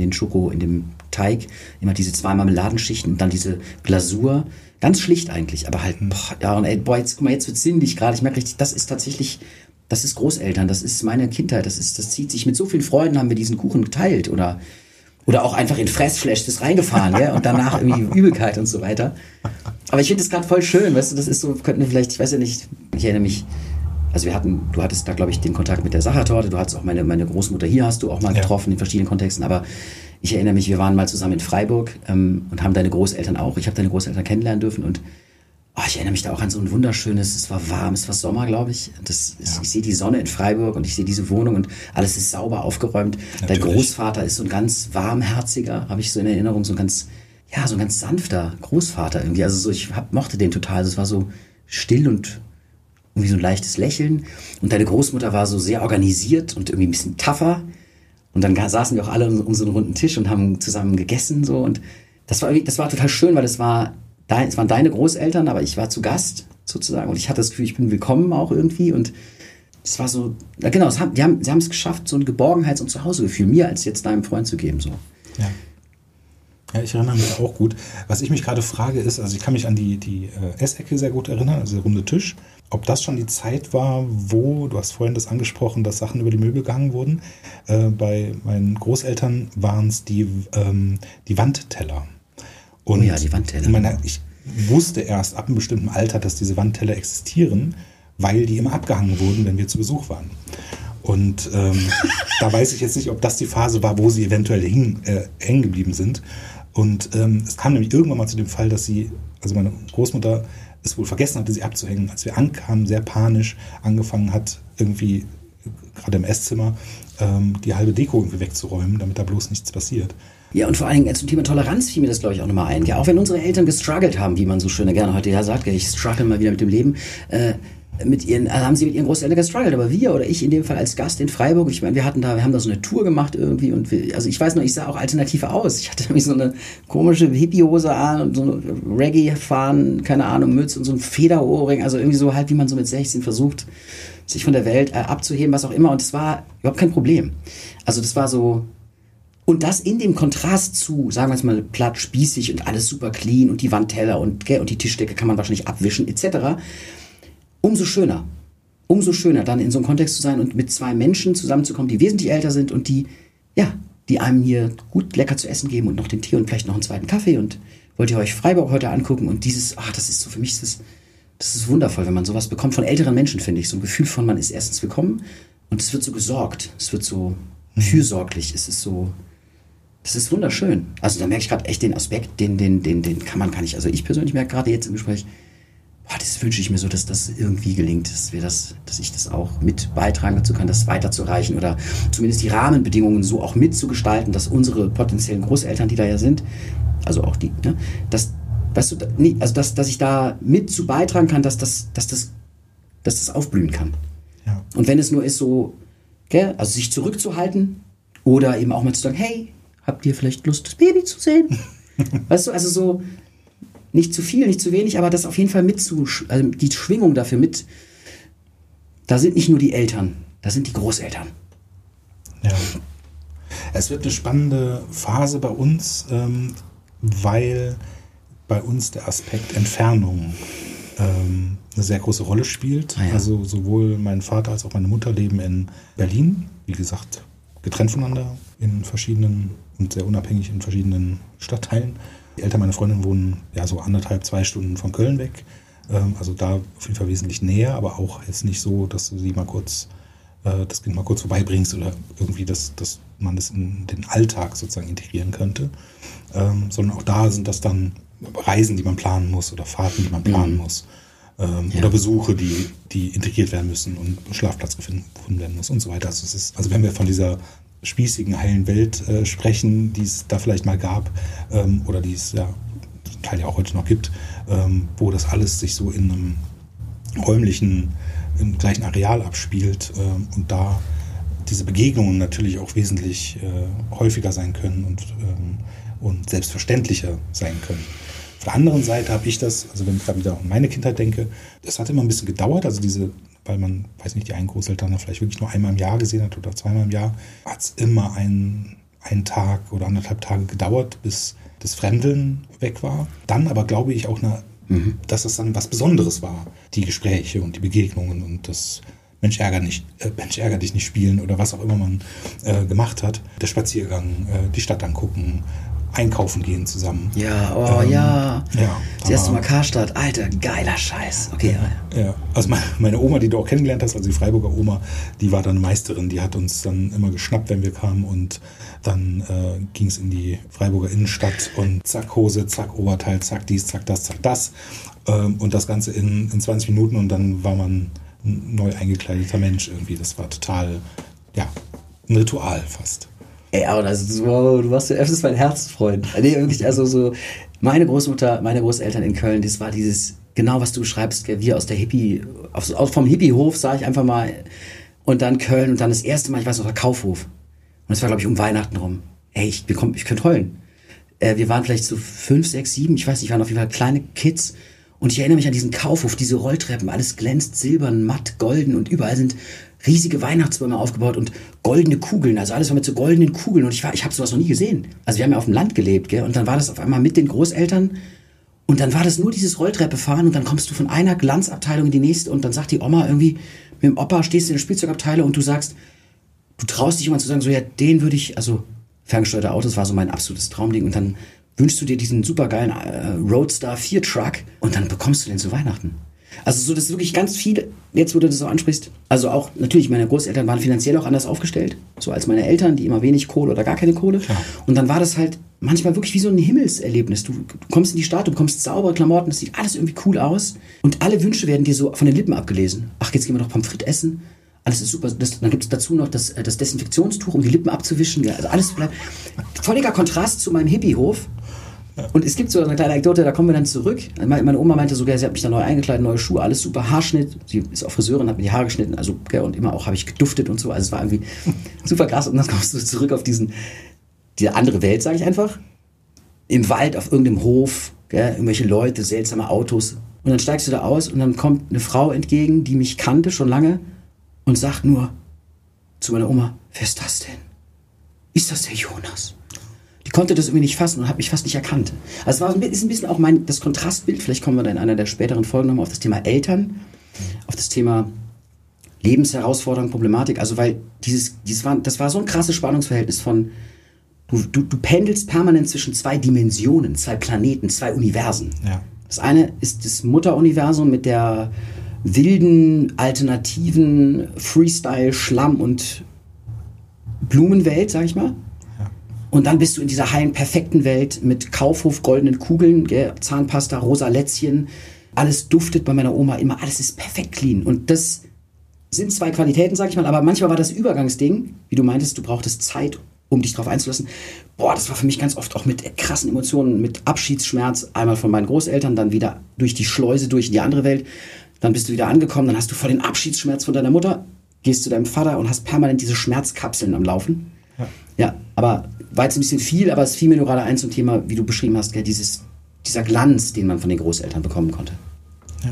dem Teig, immer diese 2 Marmeladenschichten und dann diese Glasur. Ganz schlicht eigentlich, aber halt, jetzt wird's sinnlich gerade. Ich merke richtig, das ist tatsächlich, das ist Großeltern, das ist meine Kindheit, das zieht sich mit so vielen Freuden, haben wir diesen Kuchen geteilt oder auch einfach in Fressflash das reingefahren, ja, und danach irgendwie Übelkeit und so weiter. Aber ich finde das gerade voll schön, weißt du, das ist so, könnten wir vielleicht, ich weiß ja nicht, ich erinnere mich, also du hattest da, glaube ich, den Kontakt mit der Sachertorte, du hattest auch meine Großmutter hier, hast du auch mal getroffen in verschiedenen Kontexten, aber ich erinnere mich, wir waren mal zusammen in Freiburg und haben deine Großeltern auch, ich habe deine Großeltern kennenlernen dürfen und ich erinnere mich da auch an so ein wunderschönes, es war warm, es war Sommer, glaube ich. Ich sehe die Sonne in Freiburg und ich sehe diese Wohnung und alles ist sauber aufgeräumt. Natürlich. Dein Großvater ist so ein ganz warmherziger, habe ich so in Erinnerung, so ein ganz sanfter Großvater irgendwie. Also so, ich mochte den total. Es war so still und irgendwie so ein leichtes Lächeln. Und deine Großmutter war so sehr organisiert und irgendwie ein bisschen tougher. Und dann saßen wir auch alle um so einen runden Tisch und haben zusammen gegessen so. Und das war total schön, weil es waren deine Großeltern, aber ich war zu Gast sozusagen und ich hatte das Gefühl, ich bin willkommen auch irgendwie und es war so, genau, sie haben es geschafft, so ein Geborgenheits- und Zuhausegefühl mir als jetzt deinem Freund zu geben. So. Ja, ich erinnere mich auch gut. Was ich mich gerade frage ist, also ich kann mich an die Essecke sehr gut erinnern, also der runde Tisch, ob das schon die Zeit war, wo, du hast vorhin das angesprochen, dass Sachen über die Möbel gehangen wurden. Bei meinen Großeltern waren es die Wandteller. Und die Wandteller. Ich wusste erst ab einem bestimmten Alter, dass diese Wandteller existieren, weil die immer abgehangen wurden, wenn wir zu Besuch waren. Und da weiß ich jetzt nicht, ob das die Phase war, wo sie eventuell hängen geblieben sind. Und es kam nämlich irgendwann mal zu dem Fall, dass meine Großmutter es wohl vergessen hatte, sie abzuhängen. Als wir ankamen, sehr panisch angefangen hat, irgendwie gerade im Esszimmer die halbe Deko irgendwie wegzuräumen, damit da bloß nichts passiert. Ja, und vor allen Dingen zum Thema Toleranz fiel mir das, glaube ich, auch nochmal ein. Ja, auch wenn unsere Eltern gestruggelt haben, wie man so schön gerne heute sagt, ich struggle mal wieder mit dem Leben, haben sie mit ihren Großeltern gestruggelt, aber wir oder ich in dem Fall als Gast in Freiburg, ich meine, wir haben da so eine Tour gemacht irgendwie und also ich weiß noch, ich sah auch alternativ aus. Ich hatte nämlich so eine komische Hippiehose an und so eine Reggae-Fahnen, keine Ahnung, Mütze und so ein Federohrring, also irgendwie so halt, wie man so mit 16 versucht, sich von der Welt abzuheben, was auch immer, und das war überhaupt kein Problem. Also das war so, und das in dem Kontrast zu, sagen wir es mal, platt, spießig und alles super clean und die Wandteller und die Tischdecke kann man wahrscheinlich abwischen etc., umso schöner dann in so einem Kontext zu sein und mit 2 Menschen zusammenzukommen, die wesentlich älter sind und die einem hier gut lecker zu essen geben und noch den Tee und vielleicht noch einen zweiten Kaffee und wollt ihr euch Freiburg heute angucken und das ist so für mich, das ist wundervoll, wenn man sowas bekommt von älteren Menschen, finde ich, so ein Gefühl von, man ist erstens willkommen und es wird so gesorgt, es wird so fürsorglich, es ist so, das ist wunderschön. Also da merke ich gerade echt den Aspekt, den kann ich, also ich persönlich merke gerade jetzt im Gespräch, das wünsche ich mir so, dass das irgendwie gelingt, dass ich das auch mit beitragen dazu kann, das weiterzureichen oder zumindest die Rahmenbedingungen so auch mitzugestalten, dass unsere potenziellen Großeltern, die da ja sind, also auch die, ne, dass ich da mit zu beitragen kann, dass das aufblühen kann. Ja. Und wenn es nur ist so, also sich zurückzuhalten oder eben auch mal zu sagen, hey, habt ihr vielleicht Lust, das Baby zu sehen? Weißt du, also so nicht zu viel, nicht zu wenig, aber das auf jeden Fall also die Schwingung dafür mit, da sind nicht nur die Eltern, da sind die Großeltern. Ja. Es wird eine spannende Phase bei uns, weil bei uns der Aspekt Entfernung eine sehr große Rolle spielt. Also sowohl mein Vater als auch meine Mutter leben in Berlin, wie gesagt, getrennt voneinander in verschiedenen und sehr unabhängig in verschiedenen Stadtteilen. Die Eltern meiner Freundin wohnen so 1,5, 2 Stunden von Köln weg. Also da auf jeden Fall wesentlich näher, aber auch jetzt nicht so, dass du sie mal kurz, das Kind mal kurz vorbeibringst oder irgendwie, dass man das in den Alltag sozusagen integrieren könnte. Sondern auch da sind das dann Reisen, die man planen muss oder Fahrten, die man planen muss. Oder Besuche, die integriert werden müssen und Schlafplatz gefunden werden muss und so weiter. Also wenn wir von dieser spießigen, heilen Welt sprechen, die es da vielleicht mal gab oder die es zum Teil ja auch heute noch gibt, wo das alles sich so in einem räumlichen, im gleichen Areal abspielt und da diese Begegnungen natürlich auch wesentlich häufiger sein können und selbstverständlicher sein können. Auf der anderen Seite habe ich das, also wenn ich da wieder an meine Kindheit denke, das hat immer ein bisschen gedauert, also weil man, weiß nicht, die einen Großeltern vielleicht wirklich nur einmal im Jahr gesehen hat oder zweimal im Jahr, hat es immer einen Tag oder 1,5 Tage gedauert, bis das Fremdeln weg war. Dann aber glaube ich auch, dass es dann was Besonderes war, die Gespräche und die Begegnungen und das Mensch ärger dich nicht spielen oder was auch immer man gemacht hat. Der Spaziergang, die Stadt angucken, einkaufen gehen zusammen. Ja, das erste Mal Karstadt, Alter, geiler Scheiß. Okay, ja. Also meine Oma, die du auch kennengelernt hast, also die Freiburger Oma, die war dann Meisterin, die hat uns dann immer geschnappt, wenn wir kamen und dann ging es in die Freiburger Innenstadt und zack Hose, zack Oberteil, zack dies, zack das und das Ganze in 20 Minuten und dann war man ein neu eingekleideter Mensch irgendwie. Das war total, ein Ritual fast. Ey, aber du warst ja öfters mein Herzfreund. Nee, wirklich, also so, meine Großmutter, meine Großeltern in Köln, das war dieses, genau was du beschreibst, wir aus der vom Hippiehof, sag ich einfach mal, und dann Köln und dann das erste Mal, ich weiß noch, der Kaufhof. Und das war, glaube ich, um Weihnachten rum. Ey, ich könnte heulen. Wir waren vielleicht so 5, 6, 7, ich weiß nicht, waren auf jeden Fall kleine Kids. Und ich erinnere mich an diesen Kaufhof, diese Rolltreppen, alles glänzt silbern, matt, golden und überall sind riesige Weihnachtsbäume aufgebaut und goldene Kugeln, also alles war mit so goldenen Kugeln und ich habe sowas noch nie gesehen. Also wir haben ja auf dem Land gelebt, gell? Und dann war das auf einmal mit den Großeltern und dann war das nur dieses Rolltreppe fahren und dann kommst du von einer Glanzabteilung in die nächste und dann sagt die Oma irgendwie, mit dem Opa stehst du in der Spielzeugabteilung und du sagst, du traust dich jemand zu sagen, so den würde ich, also ferngesteuerte Autos war so mein absolutes Traumding und dann wünschst du dir diesen supergeilen Roadster 4 Truck und dann bekommst du den zu Weihnachten. Also so, das ist wirklich ganz viel, jetzt wo du das so ansprichst, also auch, natürlich, meine Großeltern waren finanziell auch anders aufgestellt, so als meine Eltern, die immer wenig Kohle oder gar keine Kohle. Klar. Und dann war das halt manchmal wirklich wie so ein Himmelserlebnis. Du kommst in die Stadt, du bekommst saubere Klamotten, das sieht alles irgendwie cool aus und alle Wünsche werden dir so von den Lippen abgelesen. Ach, jetzt gehen wir noch Pommes frites essen. Alles ist super. Dann gibt es dazu noch das Desinfektionstuch, um die Lippen abzuwischen. Ja, also alles bleibt. Völliger Kontrast zu meinem Hippiehof. Und es gibt so eine kleine Anekdote, da kommen wir dann zurück. Meine Oma meinte sogar, sie hat mich dann neu eingekleidet, neue Schuhe, alles super, Haarschnitt. Sie ist auch Friseurin, hat mir die Haare geschnitten, also und immer auch habe ich geduftet und so. Also es war irgendwie super krass. Und dann kommst du zurück auf diese andere Welt, sage ich einfach. Im Wald, auf irgendeinem Hof, irgendwelche Leute, seltsame Autos. Und dann steigst du da aus und dann kommt eine Frau entgegen, die mich kannte schon lange und sagt nur zu meiner Oma, wer ist das denn? Ist das der Jonas? Die konnte das irgendwie nicht fassen und hat mich fast nicht erkannt. Also ist ein bisschen auch das Kontrastbild, vielleicht kommen wir da in einer der späteren Folgen nochmal auf das Thema Eltern, auf das Thema Lebensherausforderung, Problematik, also weil das war so ein krasses Spannungsverhältnis von, du pendelst permanent zwischen 2 Dimensionen, 2 Planeten, 2 Universen. Ja. Das eine ist das Mutteruniversum mit der wilden, alternativen Freestyle, Schlamm und Blumenwelt, sag ich mal. Und dann bist du in dieser heilen, perfekten Welt mit Kaufhof, goldenen Kugeln, Zahnpasta, rosa Lätzchen. Alles duftet bei meiner Oma immer, alles ist perfekt clean. Und das sind 2 Qualitäten, sag ich mal, aber manchmal war das Übergangsding, wie du meintest, du brauchtest Zeit, um dich drauf einzulassen. Boah, das war für mich ganz oft auch mit krassen Emotionen, mit Abschiedsschmerz, einmal von meinen Großeltern, dann wieder durch die Schleuse, durch in die andere Welt. Dann bist du wieder angekommen, dann hast du voll den Abschiedsschmerz von deiner Mutter, gehst zu deinem Vater und hast permanent diese Schmerzkapseln am Laufen. Ja, aber war jetzt ein bisschen viel, aber es fiel mir nur gerade ein zum Thema, wie du beschrieben hast, dieser Glanz, den man von den Großeltern bekommen konnte. Ja.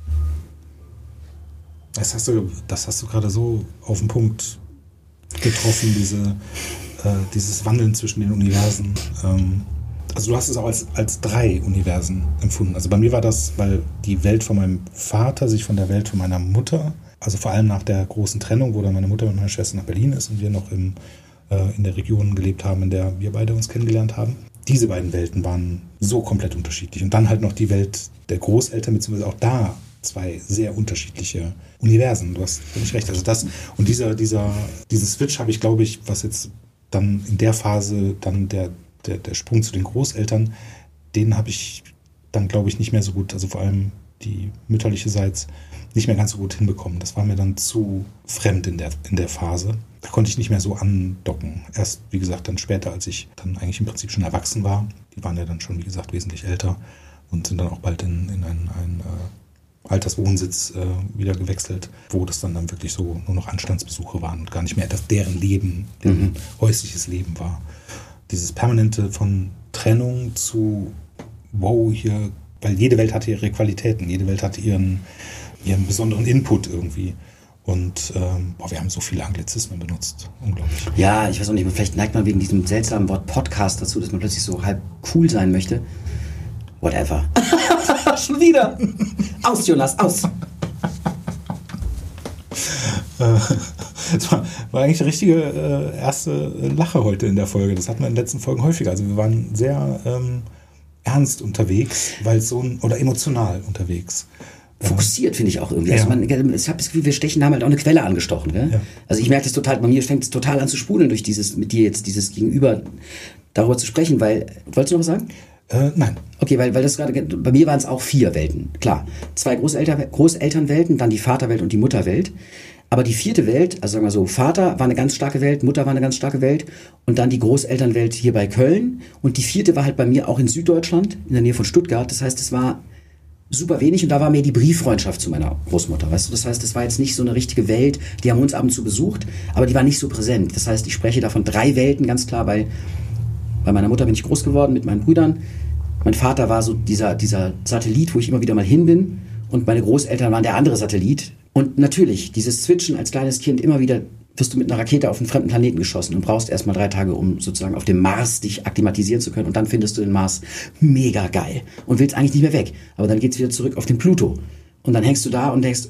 Das hast du gerade so auf den Punkt getroffen, dieses Wandeln zwischen den Universen. Also du hast es auch als 3 Universen empfunden. Also bei mir war das, weil die Welt von meinem Vater sich von der Welt von meiner Mutter, also vor allem nach der großen Trennung, wo dann meine Mutter mit meiner Schwester nach Berlin ist und wir noch in der Region gelebt haben, in der wir beide uns kennengelernt haben. Diese beiden Welten waren so komplett unterschiedlich. Und dann halt noch die Welt der Großeltern, beziehungsweise auch da 2 sehr unterschiedliche Universen. Du hast völlig recht. Also das und diesen Switch habe ich, glaube ich, was jetzt dann in der Phase dann der Sprung zu den Großeltern, den habe ich dann, glaube ich, nicht mehr so gut, also vor allem die mütterliche Seite, nicht mehr ganz so gut hinbekommen. Das war mir dann zu fremd in der Phase. Da konnte ich nicht mehr so andocken. Erst, wie gesagt, dann später, als ich dann eigentlich im Prinzip schon erwachsen war. Die waren ja dann schon, wie gesagt, wesentlich älter und sind dann auch bald in einen Alterswohnsitz wieder gewechselt, wo das dann wirklich so nur noch Anstandsbesuche waren und gar nicht mehr deren Leben, deren häusliches Leben war. Dieses permanente von Trennung zu, wow, hier, weil jede Welt hatte ihre Qualitäten, jede Welt hatte ihren besonderen Input irgendwie. Und wir haben so viele Anglizismen benutzt. Unglaublich. Ja, ich weiß auch nicht, vielleicht neigt man wegen diesem seltsamen Wort Podcast dazu, dass man plötzlich so halb cool sein möchte. Whatever. Schon wieder. Aus, Jonas, aus. Das war eigentlich eine richtige erste Lache heute in der Folge. Das hatten wir in den letzten Folgen häufiger. Also wir waren sehr ernst unterwegs, oder emotional unterwegs. Fokussiert, finde ich auch irgendwie. Ja. Also ich habe das Gefühl, wir stechen, haben halt auch eine Quelle angestochen. Gell? Ja. Also ich merke das total, bei mir fängt es total an zu sprudeln durch mit dir jetzt dieses Gegenüber darüber zu sprechen, weil, wolltest du noch was sagen? Nein. Okay, weil das gerade, bei mir waren es auch 4 Welten. Klar, 2 Großelternwelten, dann die Vaterwelt und die Mutterwelt. Aber die 4. Welt, also sagen wir so, Vater war eine ganz starke Welt, Mutter war eine ganz starke Welt und dann die Großelternwelt hier bei Köln. Und die 4. war halt bei mir auch in Süddeutschland, in der Nähe von Stuttgart. Das heißt, es war super wenig und da war mehr die Brieffreundschaft zu meiner Großmutter, weißt du? Das heißt, es war jetzt nicht so eine richtige Welt, die haben uns ab und zu besucht, aber die war nicht so präsent. Das heißt, ich spreche da von 3 Welten, ganz klar, weil bei meiner Mutter bin ich groß geworden mit meinen Brüdern. Mein Vater war so dieser Satellit, wo ich immer wieder mal hin bin und meine Großeltern waren der andere Satellit. Und natürlich, dieses Switchen als kleines Kind immer wieder wirst du mit einer Rakete auf einen fremden Planeten geschossen und brauchst erstmal 3 Tage, um sozusagen auf dem Mars dich akklimatisieren zu können. Und dann findest du den Mars mega geil und willst eigentlich nicht mehr weg. Aber dann geht's wieder zurück auf den Pluto. Und dann hängst du da und denkst,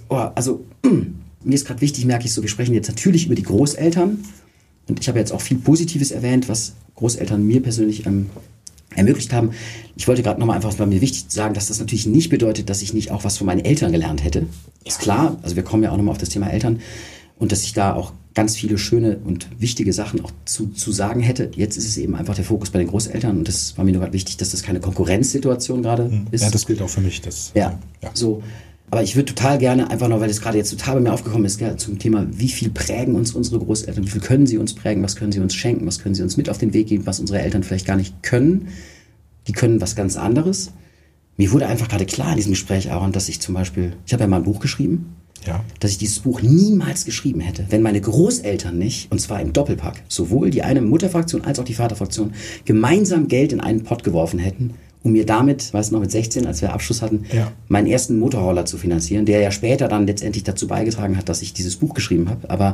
mir ist gerade wichtig, merke ich so, wir sprechen jetzt natürlich über die Großeltern. Und ich habe jetzt auch viel Positives erwähnt, was Großeltern mir persönlich ermöglicht haben. Ich wollte gerade nochmal einfach, es war mir wichtig zu sagen, dass das natürlich nicht bedeutet, dass ich nicht auch was von meinen Eltern gelernt hätte. Ist klar, also wir kommen ja auch nochmal auf das Thema Eltern. Und dass ich da auch ganz viele schöne und wichtige Sachen auch zu sagen hätte. Jetzt ist es eben einfach der Fokus bei den Großeltern und das war mir nur gerade wichtig, dass das keine Konkurrenzsituation gerade ist. Ja, das gilt auch für mich. So. Aber ich würde total gerne, einfach noch, weil das gerade jetzt total bei mir aufgekommen ist, zum Thema, wie viel prägen uns unsere Großeltern, wie viel können sie uns prägen, was können sie uns schenken, was können sie uns mit auf den Weg geben, was unsere Eltern vielleicht gar nicht können. Die können was ganz anderes. Mir wurde einfach gerade klar in diesem Gespräch, Aaron, dass ich zum Beispiel, ich habe ja mal ein Buch geschrieben, dass ich dieses Buch niemals geschrieben hätte, wenn meine Großeltern nicht, und zwar im Doppelpack, sowohl die eine Mutterfraktion als auch die Vaterfraktion, gemeinsam Geld in einen Pott geworfen hätten, um mir damit, weißt du noch, mit 16, als wir Abschluss hatten, meinen ersten Motorroller zu finanzieren, der ja später dann letztendlich dazu beigetragen hat, dass ich dieses Buch geschrieben habe. Aber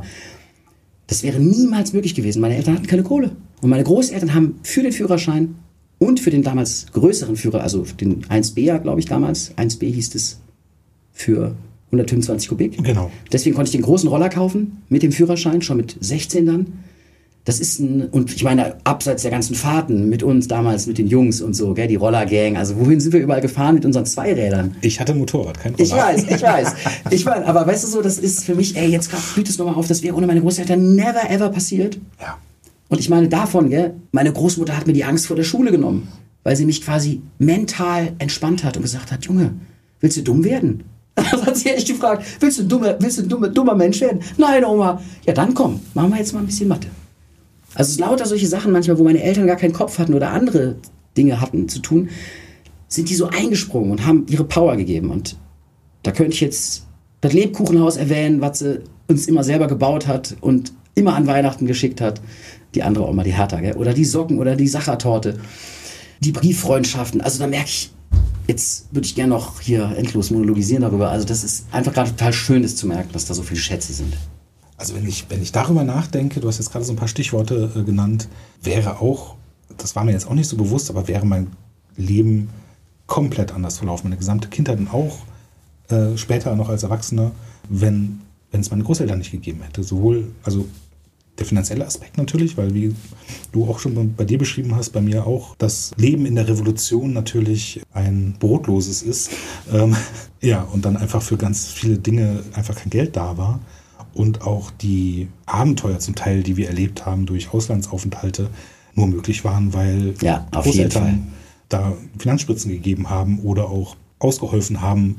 das wäre niemals möglich gewesen. Meine Eltern hatten keine Kohle. Und meine Großeltern haben für den Führerschein und für den damals größeren Führer, also den 1B, glaube ich damals, 1B hieß es für 125 Kubik. Genau. Deswegen konnte ich den großen Roller kaufen mit dem Führerschein, schon mit 16 dann. Das ist und ich meine, abseits der ganzen Fahrten mit uns damals, mit den Jungs und so, gell, die Rollergang, also wohin sind wir überall gefahren mit unseren Zweirädern? Ich hatte ein Motorrad, kein Roller. Ich weiß. Ich meine, aber weißt du so, das ist für mich, jetzt gerade blüht es nochmal auf, das wäre ohne meine Großeltern never ever passiert. Ja. Und ich meine davon, gell, meine Großmutter hat mir die Angst vor der Schule genommen, weil sie mich quasi mental entspannt hat und gesagt hat, Junge, willst du dumm werden? Das hat sie echt gefragt, willst du ein dummer Mensch werden? Nein, Oma. Ja, dann komm, machen wir jetzt mal ein bisschen Mathe. Also es ist lauter solche Sachen manchmal, wo meine Eltern gar keinen Kopf hatten oder andere Dinge hatten zu tun, sind die so eingesprungen und haben ihre Power gegeben. Und da könnte ich jetzt das Lebkuchenhaus erwähnen, was sie uns immer selber gebaut hat und immer an Weihnachten geschickt hat. Die andere Oma, die Hertha, gell? Oder die Socken oder die Sachertorte. Die Brieffreundschaften. Also da merke ich, jetzt würde ich gerne noch hier endlos monologisieren darüber. Also das ist einfach gerade total schön, das zu merken, dass da so viele Schätze sind. Also wenn ich darüber nachdenke, du hast jetzt gerade so ein paar Stichworte genannt, wäre auch das war mir jetzt auch nicht so bewusst, aber wäre mein Leben komplett anders verlaufen. Meine gesamte Kindheit und auch später noch als Erwachsener, wenn es meine Großeltern nicht gegeben hätte. Sowohl, also der finanzielle Aspekt natürlich, weil wie du auch schon bei dir beschrieben hast, bei mir auch, das Leben in der Revolution natürlich ein brotloses ist. Ja, und dann einfach für ganz viele Dinge einfach kein Geld da war. Und auch die Abenteuer zum Teil, die wir erlebt haben durch Auslandsaufenthalte, nur möglich waren, weil Großeltern da Finanzspritzen gegeben haben oder auch ausgeholfen haben,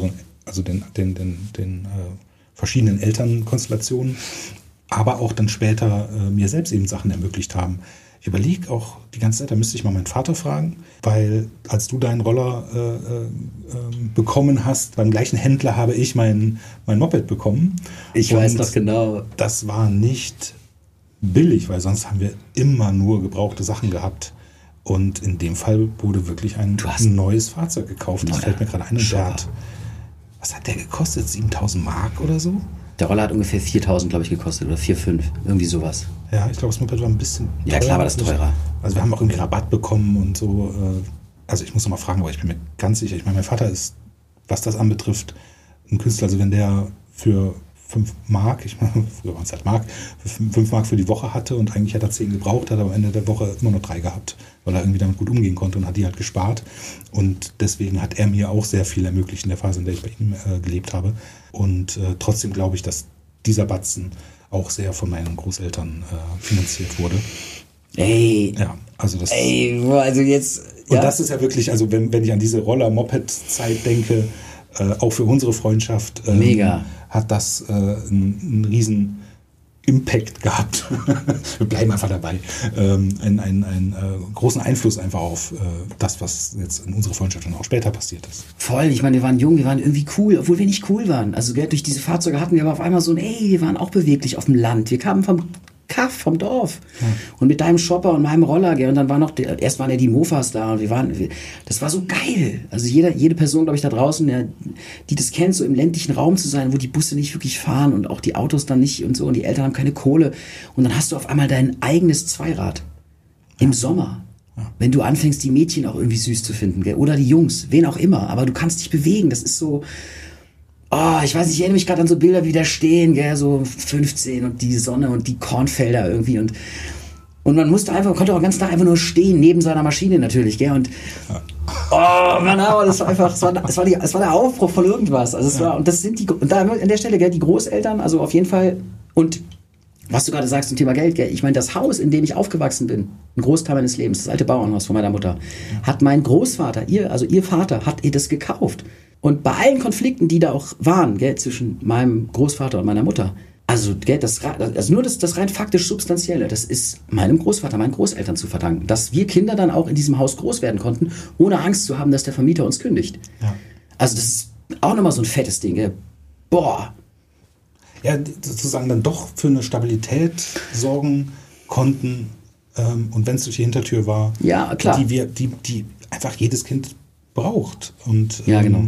den verschiedenen Elternkonstellationen, aber auch dann später mir selbst eben Sachen ermöglicht haben. Ich überlege auch die ganze Zeit, da müsste ich mal meinen Vater fragen, weil als du deinen Roller bekommen hast, beim gleichen Händler habe ich mein Moped bekommen. Ich weiß noch genau. Das war nicht billig, weil sonst haben wir immer nur gebrauchte Sachen gehabt. Und in dem Fall wurde wirklich ein neues Fahrzeug gekauft. Das fällt mir gerade ein. Was hat der gekostet? 7.000 Mark oder so? Der Roller hat ungefähr 4.000, glaube ich, gekostet oder 4.500, irgendwie sowas. Ja, ich glaube, das Moped war ein bisschen teurer. Ja, klar war das teurer. Also wir haben auch irgendwie Rabatt bekommen und so. Also ich muss noch mal fragen, aber ich bin mir ganz sicher. Ich meine, mein Vater ist, was das anbetrifft, ein Künstler. Also wenn der für 5 Mark, ich meine, früher waren es halt Mark, für 5 Mark für die Woche hatte und eigentlich hat er 10 gebraucht, hat aber am Ende der Woche immer noch 3 gehabt, weil er irgendwie damit gut umgehen konnte und hat die halt gespart. Und deswegen hat er mir auch sehr viel ermöglicht in der Phase, in der ich bei ihm gelebt habe. Und trotzdem glaube ich, dass dieser Batzen auch sehr von meinen Großeltern finanziert wurde. Ey. Ja, also das. Ey, also jetzt. Ja. Und das ist ja wirklich, also wenn ich an diese Roller-Moped-Zeit denke, auch für unsere Freundschaft mega. Hat das einen riesen Impact gehabt. Wir bleiben einfach dabei. Einen großen Einfluss einfach auf das, was jetzt in unserer Freundschaft dann auch später passiert ist. Voll, ich meine, wir waren jung, wir waren irgendwie cool, obwohl wir nicht cool waren. Also durch diese Fahrzeuge hatten wir aber auf einmal so wir waren auch beweglich auf dem Land. Wir kamen vom Kaff, vom Dorf. Ja. Und mit deinem Shopper und meinem Roller, und dann erst waren ja die Mofas da und das war so geil. Also jede Person, glaube ich, da draußen, die das kennt, so im ländlichen Raum zu sein, wo die Busse nicht wirklich fahren und auch die Autos dann nicht und so und die Eltern haben keine Kohle. Und dann hast du auf einmal dein eigenes Zweirad. Im Sommer. Ja. Wenn du anfängst, die Mädchen auch irgendwie süß zu finden, gell? Oder die Jungs, wen auch immer. Aber du kannst dich bewegen. Das ist so... ich weiß nicht, ich erinnere mich gerade an so Bilder, wie da stehen, gell, so 15 und die Sonne und die Kornfelder irgendwie und man konnte auch ganz da einfach nur stehen, neben seiner Maschine natürlich, gell, und das war einfach, es war der Aufbruch von irgendwas, also und da an der Stelle, gell, die Großeltern, also auf jeden Fall, und was du gerade sagst zum Thema Geld, gell, ich meine, das Haus, in dem ich aufgewachsen bin, ein Großteil meines Lebens, das alte Bauernhaus von meiner Mutter, hat mein Großvater, ihr Vater, hat ihr das gekauft. Und bei allen Konflikten, die da auch waren, gell, zwischen meinem Großvater und meiner Mutter, also nur das rein faktisch Substanzielle, das ist meinem Großvater, meinen Großeltern zu verdanken, dass wir Kinder dann auch in diesem Haus groß werden konnten, ohne Angst zu haben, dass der Vermieter uns kündigt. Ja. Also das ist auch nochmal so ein fettes Ding, gell. Boah. Ja, sozusagen dann doch für eine Stabilität sorgen konnten, und wenn es durch die Hintertür war, ja, klar. Die einfach jedes Kind braucht. Und ja, genau.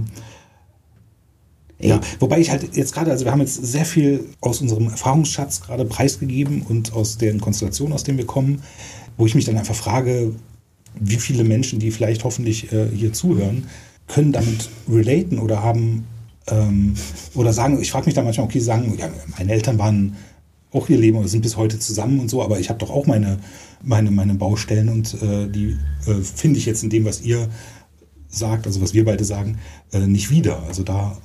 Ja, wobei ich halt jetzt gerade, also wir haben jetzt sehr viel aus unserem Erfahrungsschatz gerade preisgegeben und aus den Konstellationen, aus denen wir kommen, wo ich mich dann einfach frage, wie viele Menschen, die vielleicht hoffentlich hier zuhören, können damit relaten oder haben oder sagen, ich frage mich dann manchmal, sagen, ja, meine Eltern waren auch ihr Leben oder sind bis heute zusammen und so, aber ich habe doch auch meine Baustellen und die finde ich jetzt in dem, was ihr sagt, also was wir beide sagen, nicht wieder. Also da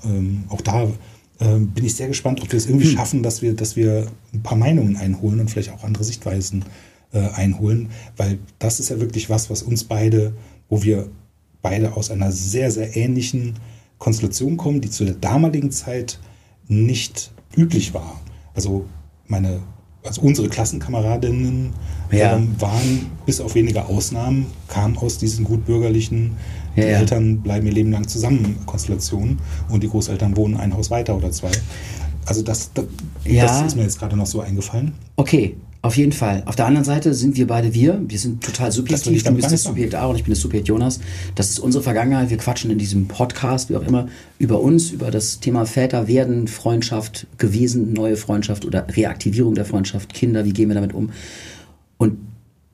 bin ich sehr gespannt, ob wir es irgendwie schaffen, dass wir ein paar Meinungen einholen und vielleicht auch andere Sichtweisen einholen, weil das ist ja wirklich was uns beide, wo wir beide aus einer sehr, sehr ähnlichen Konstellation kommen, die zu der damaligen Zeit nicht üblich war. Also unsere Klassenkameradinnen waren, bis auf wenige Ausnahmen, kamen aus diesen gutbürgerlichen, die Eltern bleiben ihr Leben lang zusammen Konstellationen und die Großeltern wohnen ein Haus weiter oder 2. Also das ist mir jetzt gerade noch so eingefallen. Okay, auf jeden Fall. Auf der anderen Seite sind wir beide wir sind total subjektiv. Du bist das Subjekt A und ich bin das Subjekt Jonas. Das ist unsere Vergangenheit. Wir quatschen in diesem Podcast, wie auch immer, über uns, über das Thema Väter werden, Freundschaft gewesen, neue Freundschaft oder Reaktivierung der Freundschaft, Kinder, wie gehen wir damit um? Und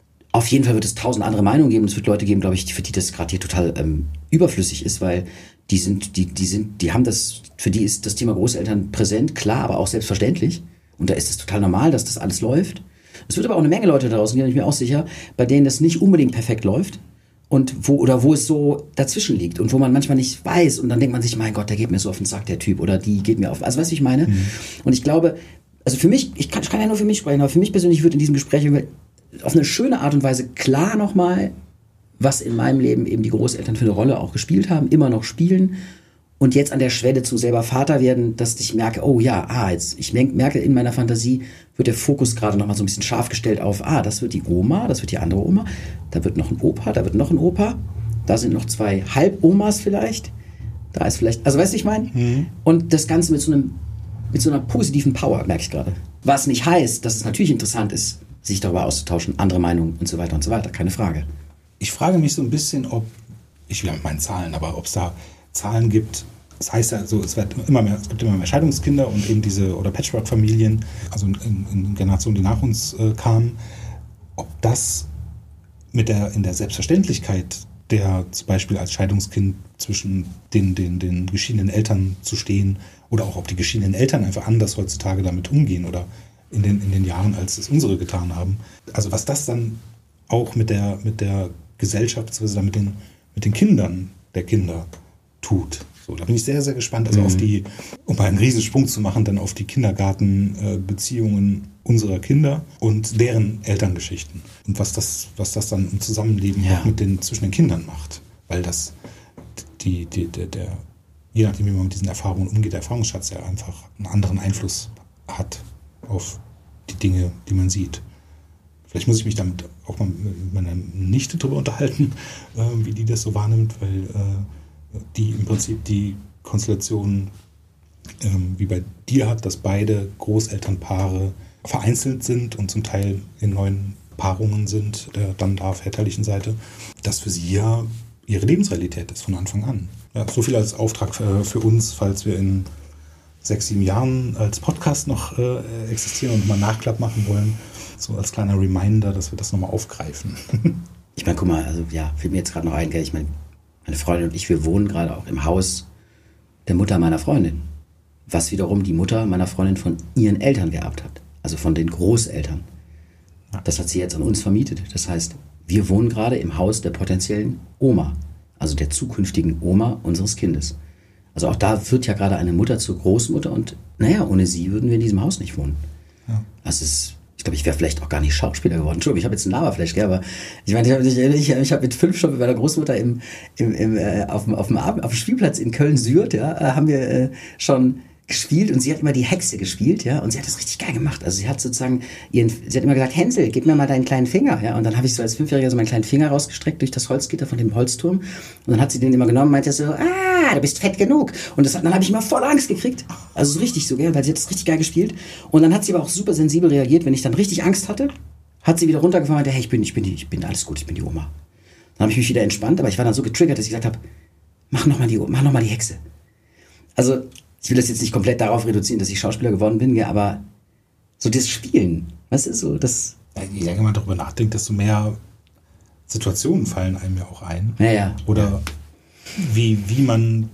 Auf jeden Fall wird es 1000 andere Meinungen geben. Es wird Leute geben, glaube ich, für die das gerade hier total überflüssig ist, weil die haben das, für die ist das Thema Großeltern präsent, klar, aber auch selbstverständlich. Und da ist es total normal, dass das alles läuft. Es wird aber auch eine Menge Leute da draußen, da bin ich mir auch sicher, bei denen das nicht unbedingt perfekt läuft. Und wo es so dazwischen liegt und wo man manchmal nicht weiß und dann denkt man sich, mein Gott, der geht mir so auf den Sack, der Typ, oder die geht mir auf, also weißt du, wie ich meine? Und ich glaube, also für mich, ich kann ja nur für mich sprechen, aber für mich persönlich wird in diesem Gespräch auf eine schöne Art und Weise klar nochmal, was in meinem Leben eben die Großeltern für eine Rolle auch gespielt haben, immer noch spielen und jetzt an der Schwelle zu selber Vater werden, dass ich merke, oh ja, jetzt, ich merke in meiner Fantasie, wird der Fokus gerade nochmal so ein bisschen scharf gestellt auf, das wird die Oma, das wird die andere Oma, da wird noch ein Opa, da wird noch ein Opa, da sind noch 2 Halbomas vielleicht, da ist vielleicht, also weißt du, ich meine? Und das Ganze mit so einer positiven Power, merke ich gerade. Was nicht heißt, dass es natürlich interessant ist, sich darüber auszutauschen, andere Meinungen und so weiter, keine Frage. Ich frage mich so ein bisschen, ich will mit meinen Zahlen, aber ob es da Zahlen gibt. Das heißt ja so, es gibt immer mehr Scheidungskinder und eben oder Patchwork-Familien, also in Generationen, die nach uns kamen. Ob das in der Selbstverständlichkeit der zum Beispiel als Scheidungskind zwischen den geschiedenen Eltern zu stehen oder auch ob die geschiedenen Eltern einfach anders heutzutage damit umgehen oder in den Jahren, als es unsere getan haben. Also was das dann auch mit der Gesellschaft bzw. mit den Kindern der Kinder tut. So, da bin ich sehr, sehr gespannt, also auf um einen Riesensprung zu machen, dann auf die Kindergartenbeziehungen unserer Kinder und deren Elterngeschichten. Und was das dann im Zusammenleben auch zwischen den Kindern macht. Weil das je nachdem, wie man mit diesen Erfahrungen umgeht, der Erfahrungsschatz ja einfach einen anderen Einfluss hat auf die Dinge, die man sieht. Vielleicht muss ich mich damit auch mal mit meiner Nichte drüber unterhalten, wie die das so wahrnimmt, weil die im Prinzip die Konstellation wie bei dir hat, dass beide Großelternpaare vereinzelt sind und zum Teil in neuen Paarungen sind, dann da väterlichen Seite, das für sie ja ihre Lebensrealität ist von Anfang an. Ja, so viel als Auftrag für uns, falls wir in 6, 7 Jahren als Podcast noch existieren und mal Nachklapp machen wollen, so als kleiner Reminder, dass wir das nochmal aufgreifen. Ich meine, guck mal, also fällt mir jetzt gerade noch ein, ich meine, meine Freundin und ich, wir wohnen gerade auch im Haus der Mutter meiner Freundin, was wiederum die Mutter meiner Freundin von ihren Eltern geerbt hat, also von den Großeltern. Das hat sie jetzt an uns vermietet. Das heißt, wir wohnen gerade im Haus der potenziellen Oma, also der zukünftigen Oma unseres Kindes. Also auch da wird ja gerade eine Mutter zur Großmutter und ohne sie würden wir in diesem Haus nicht wohnen. Ja. Ich glaube, ich wäre vielleicht auch gar nicht Schauspieler geworden. Entschuldigung, ich habe jetzt einen Laberflash, aber ich meine, ich habe mit 5 schon mit meiner Großmutter auf dem Spielplatz in Köln-Süd, haben wir schon gespielt und sie hat immer die Hexe gespielt, und sie hat das richtig geil gemacht. Also sie hat sozusagen sie hat immer gesagt, Hänsel, gib mir mal deinen kleinen Finger, und dann habe ich so als 5-Jähriger so meinen kleinen Finger rausgestreckt durch das Holzgitter von dem Holzturm und dann hat sie den immer genommen und meinte so, du bist fett genug. Und dann habe ich immer voll Angst gekriegt. Also so richtig so, weil sie hat das richtig geil gespielt. Und dann hat sie aber auch super sensibel reagiert, wenn ich dann richtig Angst hatte, hat sie wieder runtergefahren und meinte, hey, ich bin alles gut, ich bin die Oma. Dann habe ich mich wieder entspannt, aber ich war dann so getriggert, dass ich gesagt habe, mach noch mal die Hexe. Also ich will das jetzt nicht komplett darauf reduzieren, dass ich Schauspieler geworden bin, aber so das Spielen, weißt du, so das... Je länger man darüber nachdenkt, desto mehr Situationen fallen einem ja auch ein. Ja. Oder wie man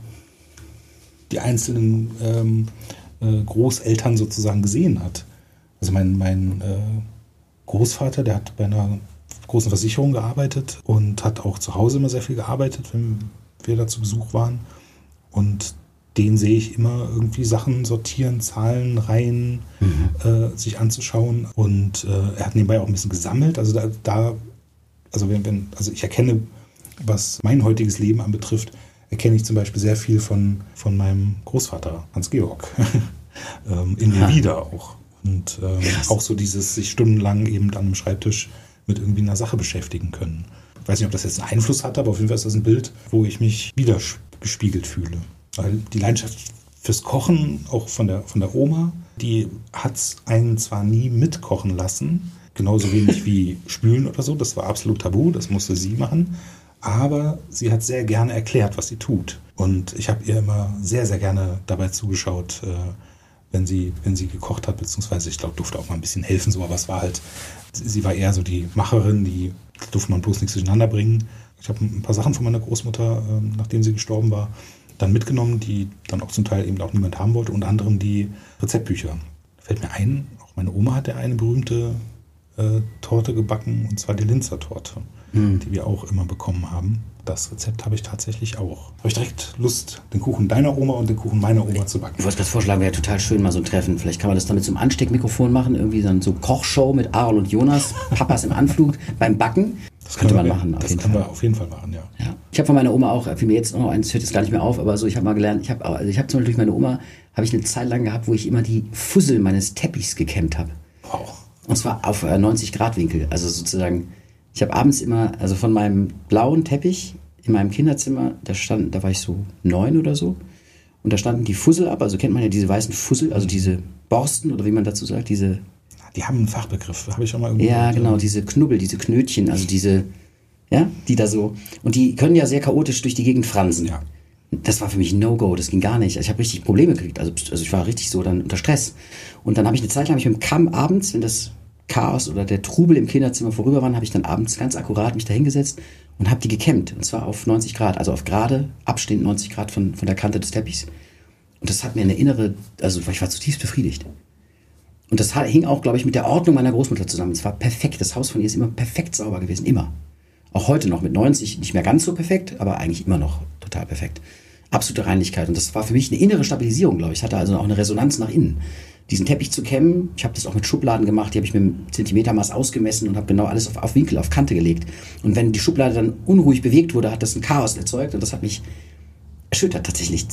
die einzelnen Großeltern sozusagen gesehen hat. Also mein Großvater, der hat bei einer großen Versicherung gearbeitet und hat auch zu Hause immer sehr viel gearbeitet, wenn wir da zu Besuch waren. Und den sehe ich immer irgendwie Sachen sortieren, Zahlen, Reihen, sich anzuschauen. Und er hat nebenbei auch ein bisschen gesammelt. Also also ich erkenne, was mein heutiges Leben anbetrifft, erkenne ich zum Beispiel sehr viel von meinem Großvater, Hans-Georg, in mir wieder auch. Und auch so dieses sich stundenlang eben an einem Schreibtisch mit irgendwie einer Sache beschäftigen können. Ich weiß nicht, ob das jetzt einen Einfluss hat, aber auf jeden Fall ist das ein Bild, wo ich mich widergespiegelt fühle. Weil die Leidenschaft fürs Kochen, auch von der Oma, die hat es einen zwar nie mitkochen lassen, genauso wenig wie spülen oder so, das war absolut tabu, das musste sie machen, aber sie hat sehr gerne erklärt, was sie tut. Und ich habe ihr immer sehr, sehr gerne dabei zugeschaut, wenn sie gekocht hat, beziehungsweise ich glaube, durfte auch mal ein bisschen helfen, so, aber es war halt, sie war eher so die Macherin, die durfte man bloß nichts durcheinander bringen. Ich habe ein paar Sachen von meiner Großmutter, nachdem sie gestorben war, dann mitgenommen, die dann auch zum Teil eben auch niemand haben wollte, unter anderem die Rezeptbücher. Da fällt mir ein, auch meine Oma hat ja eine berühmte Torte gebacken, und zwar die Linzer Torte, die wir auch immer bekommen haben. Das Rezept habe ich tatsächlich auch. Habe ich direkt Lust, den Kuchen deiner Oma und den Kuchen meiner Oma zu backen. Ich wollte gerade vorschlagen, wäre total schön, mal so ein Treffen. Vielleicht kann man das dann mit so einem Ansteckmikrofon machen, irgendwie dann so Kochshow mit Aaron und Jonas, Papas im Anflug beim Backen. Das könnte man machen, auf jeden Fall. Das können wir auf jeden Fall machen, ja. Ich habe von meiner Oma auch, für mir jetzt noch eins, hört jetzt gar nicht mehr auf, aber so, ich habe mal gelernt, ich habe zum Beispiel durch meine Oma, habe ich eine Zeit lang gehabt, wo ich immer die Fussel meines Teppichs gekämmt habe. Wow. Und zwar auf 90-Grad-Winkel. Also sozusagen, ich habe abends immer, also von meinem blauen Teppich in meinem Kinderzimmer, da war ich so 9 oder so, und da standen die Fussel ab, also kennt man ja diese weißen Fussel, also diese Borsten oder wie man dazu sagt, diese... Die haben einen Fachbegriff, habe ich schon mal irgendwo gehört. Genau, diese Knubbel, diese Knötchen, also diese, ja, die da so, und die können ja sehr chaotisch durch die Gegend fransen. Ja. Das war für mich ein No-Go, das ging gar nicht. Ich habe richtig Probleme gekriegt, also ich war richtig so dann unter Stress. Und dann habe ich eine Zeit lang mit dem Kamm abends, wenn das Chaos oder der Trubel im Kinderzimmer vorüber waren, habe ich dann abends ganz akkurat mich da hingesetzt und habe die gekämmt. Und zwar auf 90 Grad, also auf gerade, abstehend 90 Grad von der Kante des Teppichs. Und das hat mir eine innere, also ich war zutiefst befriedigt. Und das hing auch, glaube ich, mit der Ordnung meiner Großmutter zusammen. Es war perfekt, das Haus von ihr ist immer perfekt sauber gewesen, immer. Auch heute noch mit 90, nicht mehr ganz so perfekt, aber eigentlich immer noch total perfekt. Absolute Reinlichkeit. Und das war für mich eine innere Stabilisierung, glaube ich. Ich hatte also auch eine Resonanz nach innen. Diesen Teppich zu kämmen, ich habe das auch mit Schubladen gemacht, die habe ich mit dem Zentimetermaß ausgemessen und habe genau alles auf Winkel, auf Kante gelegt. Und wenn die Schublade dann unruhig bewegt wurde, hat das ein Chaos erzeugt und das hat mich erschüttert tatsächlich.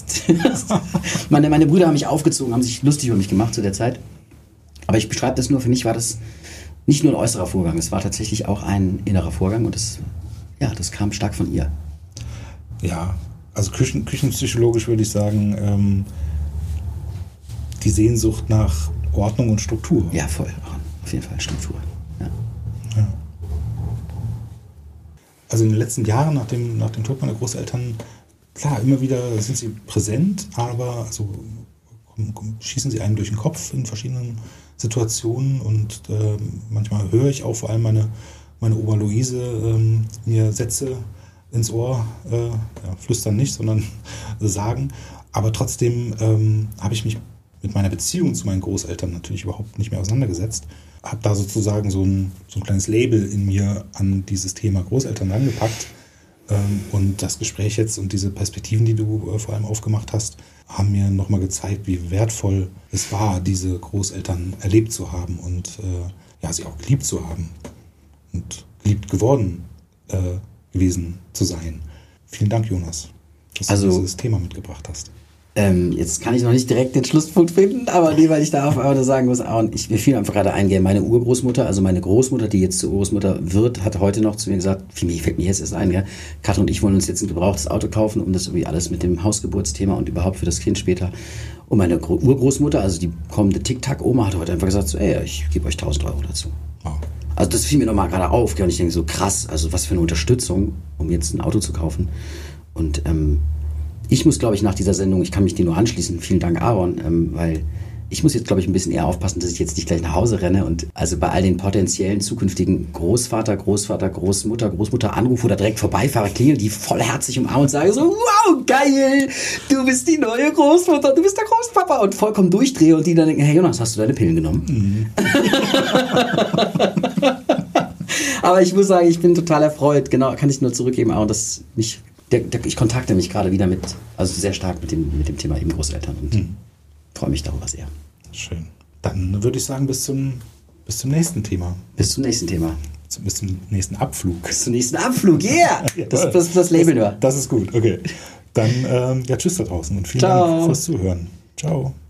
meine Brüder haben mich aufgezogen, haben sich lustig über mich gemacht zu der Zeit. Aber ich beschreibe das nur, für mich war das nicht nur ein äußerer Vorgang, es war tatsächlich auch ein innerer Vorgang und das kam stark von ihr. Ja, also küchenpsychologisch würde ich sagen, die Sehnsucht nach Ordnung und Struktur. Ja, voll. Auf jeden Fall Struktur. Ja. Also in den letzten Jahren nach dem Tod meiner Großeltern, klar, immer wieder sind sie präsent, aber also schießen sie einem durch den Kopf in verschiedenen Situationen und manchmal höre ich auch vor allem meine Oma Luise mir Sätze ins Ohr, flüstern nicht, sondern sagen. Aber trotzdem habe ich mich mit meiner Beziehung zu meinen Großeltern natürlich überhaupt nicht mehr auseinandergesetzt. Habe da sozusagen so ein kleines Label in mir an dieses Thema Großeltern angepackt. Und das Gespräch jetzt und diese Perspektiven, die du vor allem aufgemacht hast, haben mir nochmal gezeigt, wie wertvoll es war, diese Großeltern erlebt zu haben und sie auch geliebt zu haben und geliebt gewesen zu sein. Vielen Dank, Jonas, dass du dieses Thema mitgebracht hast. Jetzt kann ich noch nicht direkt den Schlusspunkt finden, aber weil ich da auch sagen muss, mir fiel einfach gerade ein, meine Urgroßmutter, also meine Großmutter, die jetzt zur Urgroßmutter wird, hat heute noch zu mir gesagt, fällt mir jetzt erst ein, ja, Katrin und ich wollen uns jetzt ein gebrauchtes Auto kaufen, um das irgendwie alles mit dem Hausgeburtsthema und überhaupt für das Kind später. Und meine Urgroßmutter, also die kommende Tic-Tac-Oma, hat heute einfach gesagt, so, ich gebe euch 1.000 Euro dazu. Oh. Also das fiel mir nochmal gerade auf, und ich denke so, krass, also was für eine Unterstützung, um jetzt ein Auto zu kaufen. Und ich muss, glaube ich, nach dieser Sendung, ich kann mich dir nur anschließen, vielen Dank, Aaron, weil ich muss jetzt, glaube ich, ein bisschen eher aufpassen, dass ich jetzt nicht gleich nach Hause renne und also bei all den potenziellen zukünftigen Großvater, Großmutter anrufe oder direkt vorbeifahre, klingel die vollherzig umarme und sage so, wow, geil, du bist die neue Großmutter, du bist der Großpapa und vollkommen durchdrehe und die dann denken, hey Jonas, hast du deine Pillen genommen? Mhm. Aber ich muss sagen, ich bin total erfreut, genau, kann ich nur zurückgeben, Aaron, dass ich kontakte mich gerade wieder sehr stark mit dem Thema eben Großeltern und freue mich darüber sehr. Schön. Dann würde ich sagen, bis zum nächsten Thema. Bis zum nächsten Thema. Bis zum nächsten Abflug. Bis zum nächsten Abflug, yeah! Das Label nur. Das ist gut, okay. Dann, tschüss da draußen und vielen Dank fürs Zuhören. Ciao.